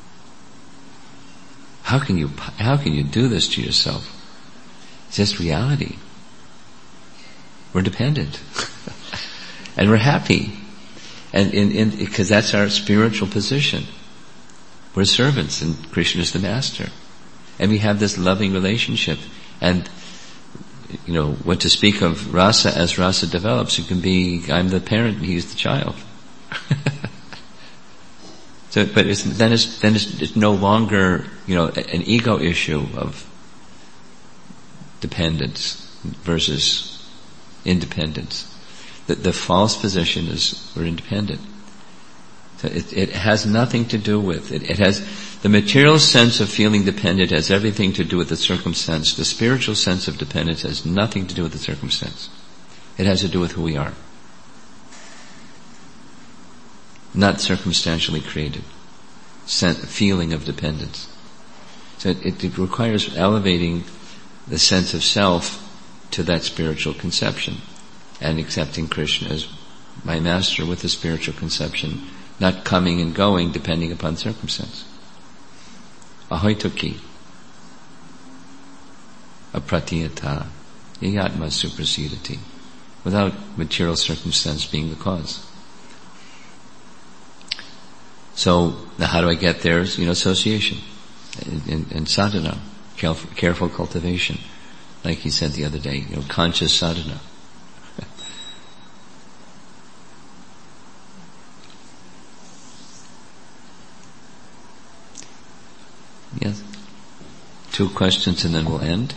How can you, how can you do this to yourself? It's just reality. We're dependent. And we're happy. And in, in, because that's our spiritual position. We're servants and Krishna is the master. And we have this loving relationship. And, you know, what to speak of rasa, as rasa develops, it can be, I'm the parent and he's the child. So, but it's, then it's, then it's, it's no longer, you know, an ego issue of dependence versus independence. The, the false position is we're independent. So it, it has nothing to do with it. It has, the material sense of feeling dependent has everything to do with the circumstance. The spiritual sense of dependence has nothing to do with the circumstance. It has to do with who we are. Not circumstantially created. Sen- feeling of dependence. So it, it requires elevating the sense of self to that spiritual conception and accepting Krishna as my master with the spiritual conception, not coming and going depending upon circumstance. Ahoituki. Apratiyata. Yayatma suprasidati. Without material circumstance being the cause. So, now how do I get there? You know, association and, and sadhana, careful, careful cultivation. Like he said the other day, you know, conscious sadhana. Yes. Two questions and then we'll end.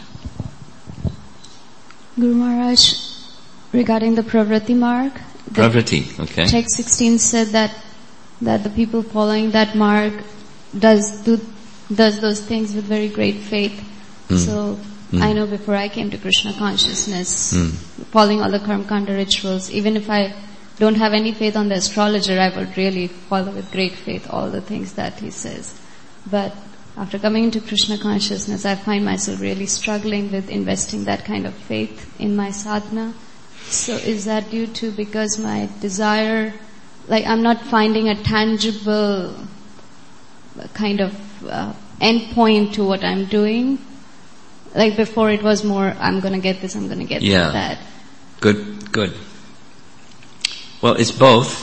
Guru Maharaj, regarding the Pravriti marg. Pravriti, okay. Text sixteen said that that the people following that marg does do does those things with very great faith. Mm. So mm. I know before I came to Krishna consciousness, mm. following all the Karma Kanda rituals, even if I don't have any faith on the astrologer, I would really follow with great faith all the things that he says. But after coming into Krishna consciousness, I find myself really struggling with investing that kind of faith in my sadhana. So is that due to because my desire, like I'm not finding a tangible kind of uh, end point to what I'm doing? Like before it was more, I'm gonna get this, I'm gonna get yeah. that. Good, Good. Well, it's both.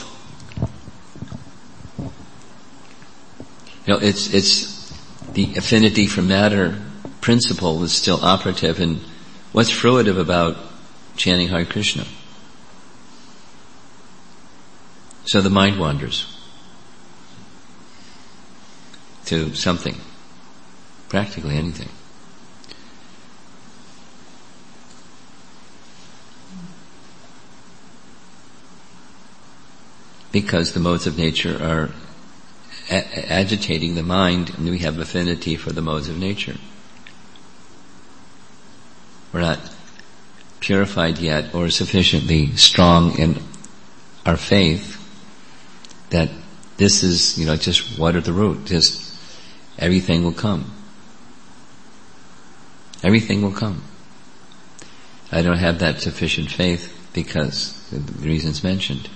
You know, it's, it's the affinity for matter principle is still operative, and what's fruitive about chanting Hare Krishna? So the mind wanders to something, practically anything. Because the modes of nature are a- agitating the mind, and we have affinity for the modes of nature. We're not purified yet or sufficiently strong in our faith that this is, you know, just water the root. Just everything will come. Everything will come. I don't have that sufficient faith because of the reasons mentioned.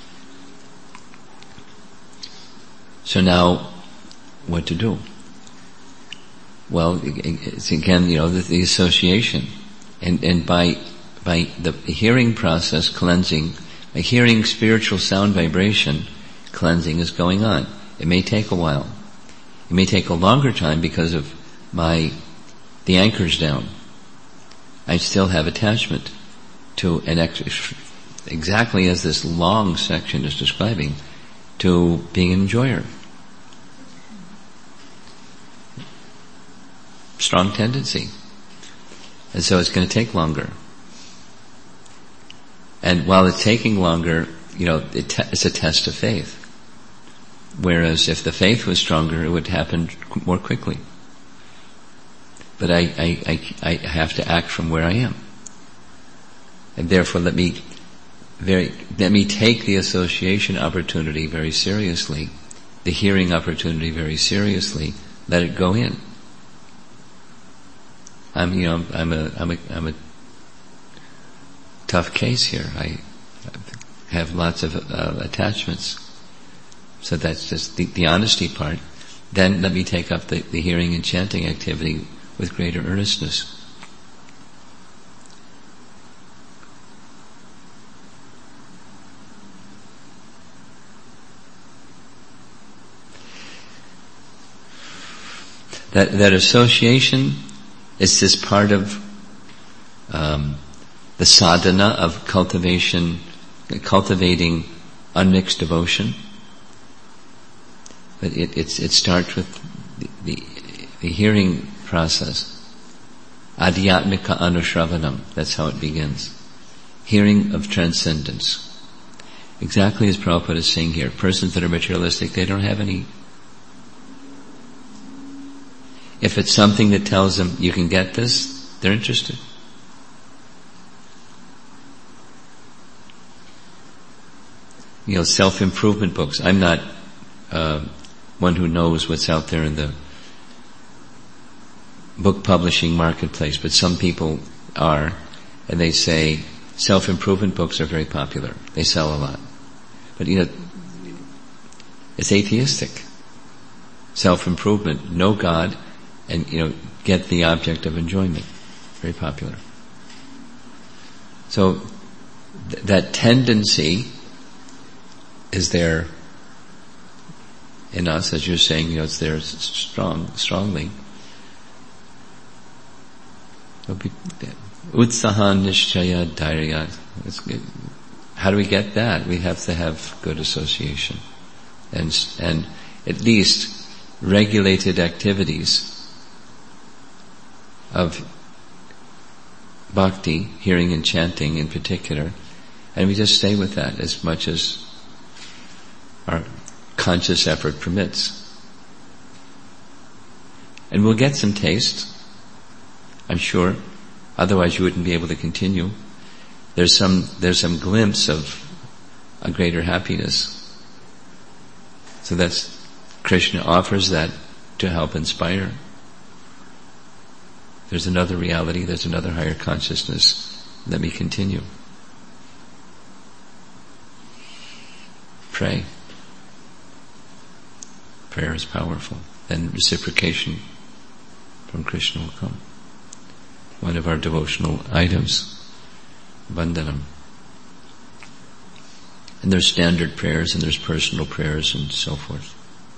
So now, what to do? Well, it's again, you know, the, the association. And, and by, by the hearing process, cleansing, by hearing spiritual sound vibration, cleansing is going on. It may take a while. It may take a longer time because of my, the anchor's down. I still have attachment to an ex, exactly as this long section is describing, to being an enjoyer. Strong tendency. And so it's going to take longer. And while it's taking longer, you know, it te- it's a test of faith. Whereas if the faith was stronger, it would happen more quickly. But I, I, I, I have to act from where I am. And therefore let me very, let me take the association opportunity very seriously, the hearing opportunity very seriously, let it go in. I'm, you know, I'm a, I'm a, I'm a tough case here. I have lots of uh, attachments. So that's just the, the honesty part. Then let me take up the, the hearing and chanting activity with greater earnestness. That, that association is this part of um, the sadhana of cultivation, cultivating unmixed devotion. But it, it's, it starts with the, the, the hearing process. Adhyatmika anushravanam. That's how it begins. Hearing of transcendence. Exactly as Prabhupada is saying here. Persons that are materialistic, they don't have any. If it's something that tells them you can get this, they're interested. You know, self-improvement books. I'm not uh, one who knows what's out there in the book publishing marketplace, but some people are, and they say self-improvement books are very popular. They sell a lot. But you know, it's atheistic. Self-improvement, know God, and, you know, get the object of enjoyment. Very popular. So, th- that tendency is there in us, as you're saying, you know, it's there strong, strongly. Utsahan nishchaya dhairya. How do we get that? We have to have good association. And, and at least regulated activities of bhakti, hearing and chanting in particular, and we just stay with that as much as our conscious effort permits. And we'll get some taste, I'm sure, otherwise you wouldn't be able to continue. There's some, there's some glimpse of a greater happiness. So that's, Krishna offers that to help inspire. There's another reality, there's another higher consciousness. Let me continue. Pray. Prayer is powerful. Then reciprocation from Krishna will come. One of our devotional items, Vandanam. And there's standard prayers and there's personal prayers and so forth.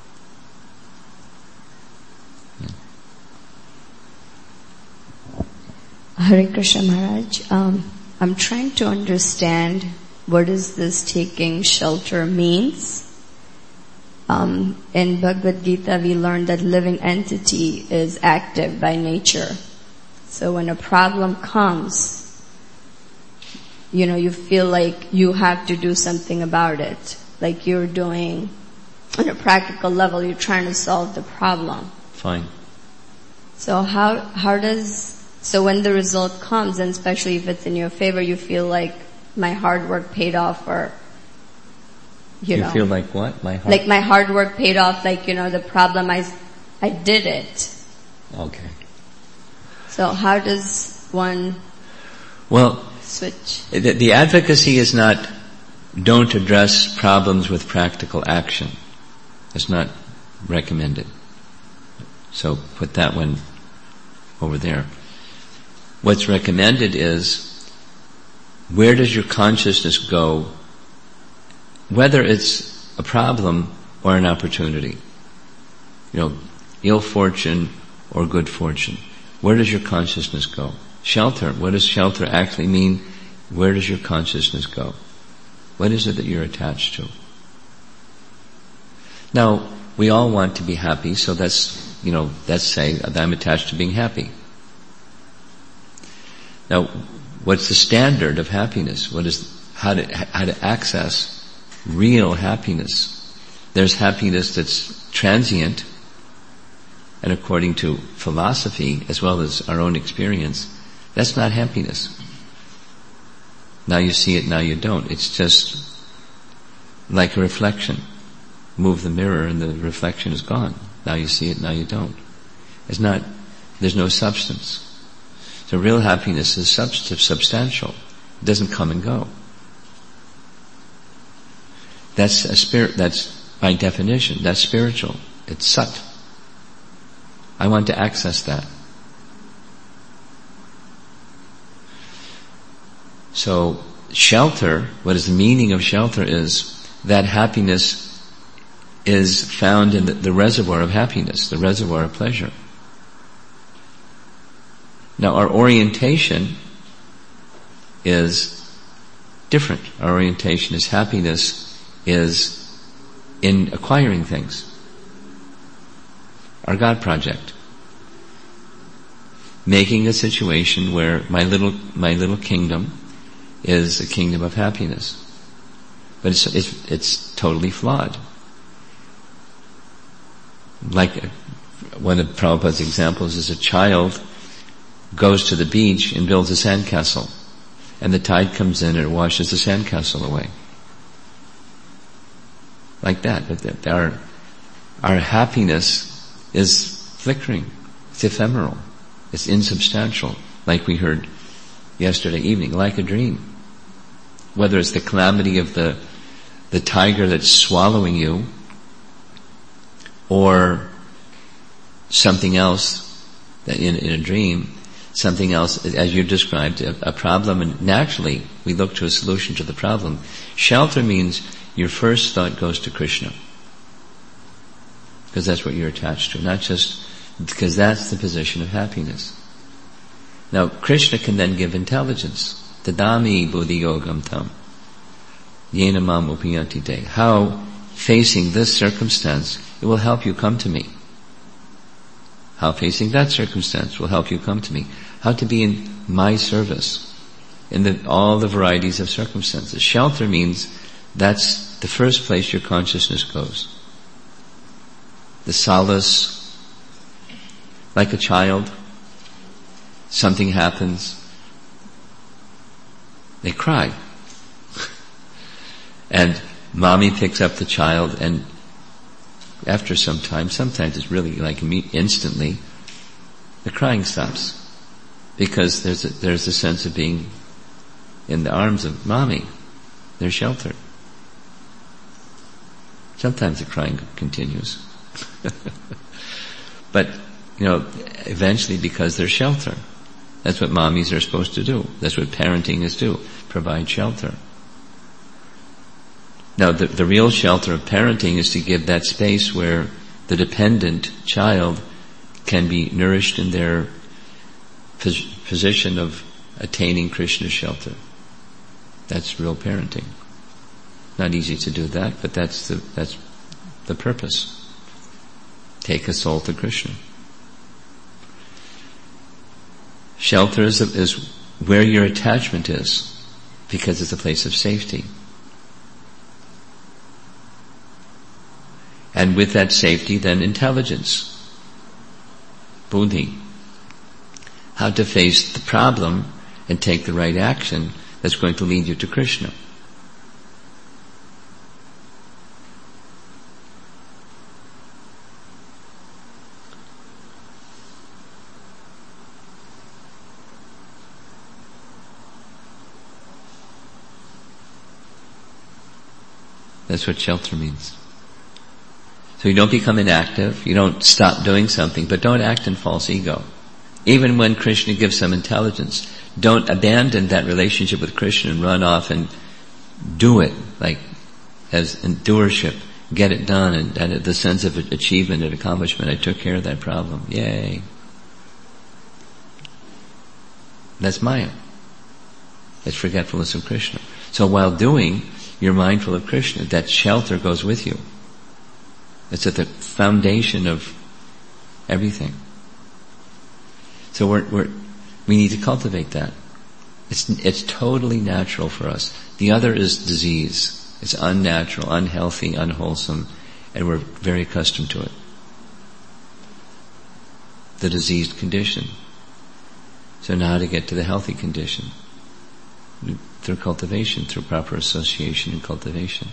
Yeah. Hare Krishna Maharaj, um, I'm trying to understand what is this taking shelter means. Um, in Bhagavad Gita we learned that living entity is active by nature. So when a problem comes, you know, you feel like you have to do something about it. Like you're doing, on a practical level, you're trying to solve the problem. Fine. So how, how does, so when the result comes, and especially if it's in your favor, you feel like my hard work paid off, or, you, you know. You feel like what? My hard Like my hard work paid off, like, you know, the problem, I, I did it. Okay. So how does one well, switch? The, the advocacy is not, don't address problems with practical action. It's not recommended. So put that one over there. What's recommended is, where does your consciousness go, whether it's a problem or an opportunity? You know, ill fortune or good fortune. Where does your consciousness go? Shelter. What does shelter actually mean? Where does your consciousness go? What is it that you're attached to? Now, we all want to be happy, so that's, you know, let's say that I'm attached to being happy. Now, what's the standard of happiness? What is, how to, how to access real happiness? There's happiness that's transient, and according to philosophy, as well as our own experience, that's not happiness. Now you see it, now you don't. It's just like a reflection. Move the mirror and the reflection is gone. Now you see it, now you don't. It's not, there's no substance. So real happiness is substantive, substantial. It doesn't come and go. That's a spirit, that's by definition, that's spiritual. It's sat. I want to access that. So, shelter, what is the meaning of shelter is that happiness is found in the, the reservoir of happiness, the reservoir of pleasure. Now, our orientation is different. Our orientation is happiness is in acquiring things. Our God project. Making a situation where my little, my little kingdom is a kingdom of happiness. But it's, it's, it's totally flawed. Like, one of Prabhupada's examples is a child goes to the beach and builds a sandcastle. And the tide comes in and it washes the sandcastle away. Like that. But our, our happiness is flickering. It's ephemeral. It's insubstantial. Like we heard yesterday evening, like a dream. Whether it's the calamity of the, the tiger that's swallowing you, or something else that in, in a dream, something else, as you described, a, a problem, and naturally we look to a solution to the problem. Shelter means your first thought goes to Krishna. Because that's what you're attached to, not just, because that's the position of happiness. Now, Krishna can then give intelligence. Tadami buddhi yogam tam. Yena mam upiyanti te. How, facing this circumstance, it will help you come to me. How facing that circumstance will help you come to me. How to be in my service in the, all the varieties of circumstances. Shelter means that's the first place your consciousness goes. The solace, like a child, something happens, they cry. And mommy picks up the child, and after some time, sometimes it's really like instantly, the crying stops. Because there's a, there's a sense of being in the arms of mommy. They're sheltered. Sometimes the crying continues. But, you know, eventually because they're shelter. That's what mommies are supposed to do. That's what parenting is do. Provide shelter. Now, the, the real shelter of parenting is to give that space where the dependent child can be nourished in their pos- position of attaining Krishna's shelter. That's real parenting. Not easy to do that, but that's the, that's the purpose. Take a soul to Krishna. Shelter is, is where your attachment is, because it's a place of safety. And with that safety, then intelligence, buddhi. How to face the problem and take the right action that's going to lead you to Krishna. That's what shelter means. So you don't become inactive, you don't stop doing something, but don't act in false ego. Even when Krishna gives some intelligence, don't abandon that relationship with Krishna and run off and do it, like as endurership, get it done, and, and the sense of achievement and accomplishment. I took care of that problem. Yay. That's Maya. It's forgetfulness of Krishna. So while doing, you're mindful of Krishna. That shelter goes with you. It's at the foundation of everything. So we're, we're, we need to cultivate that. It's, it's totally natural for us. The other is disease. It's unnatural, unhealthy, unwholesome, and we're very accustomed to it. The diseased condition. So now to get to the healthy condition. Through cultivation, through proper association and cultivation.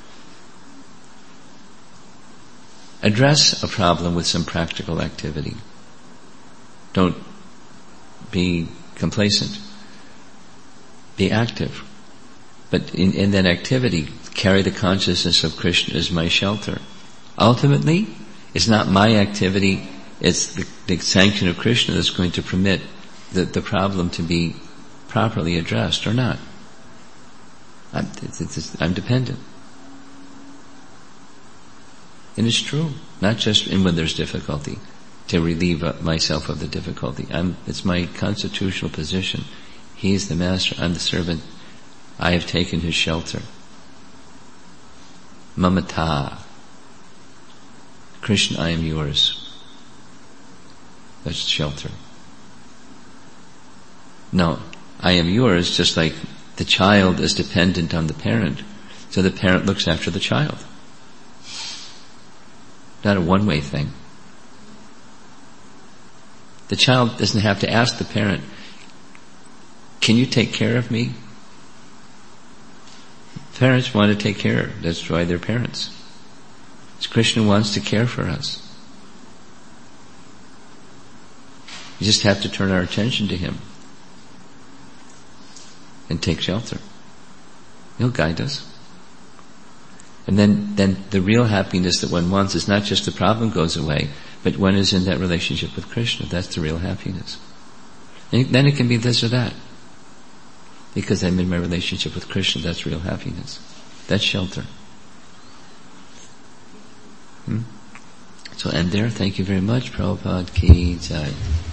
Address a problem with some practical activity. Don't be complacent. Be active. But in, in that activity, carry the consciousness of Krishna as my shelter. Ultimately, it's not my activity, it's the, the sanction of Krishna that's going to permit the, the problem to be properly addressed or not. I'm, it's, it's, I'm dependent. And it's true, not just in when there's difficulty, to relieve myself of the difficulty. I'm, it's my constitutional position. He is the master, I'm the servant. I have taken his shelter. Mamata. Krishna, I am yours. That's shelter. No, I am yours, just like the child is dependent on the parent, so the parent looks after the child. Not a one-way thing. The child doesn't have to ask the parent, can you take care of me? Parents want to take care. That's why they're parents. Krishna wants to care for us. We just have to turn our attention to him and take shelter. He'll guide us. And then, then the real happiness that one wants is not just the problem goes away, but one is in that relationship with Krishna. That's the real happiness. And then it can be this or that. Because I'm in my relationship with Krishna, that's real happiness. That's shelter. Hmm? So end there. Thank you very much. Prabhupada ki jai.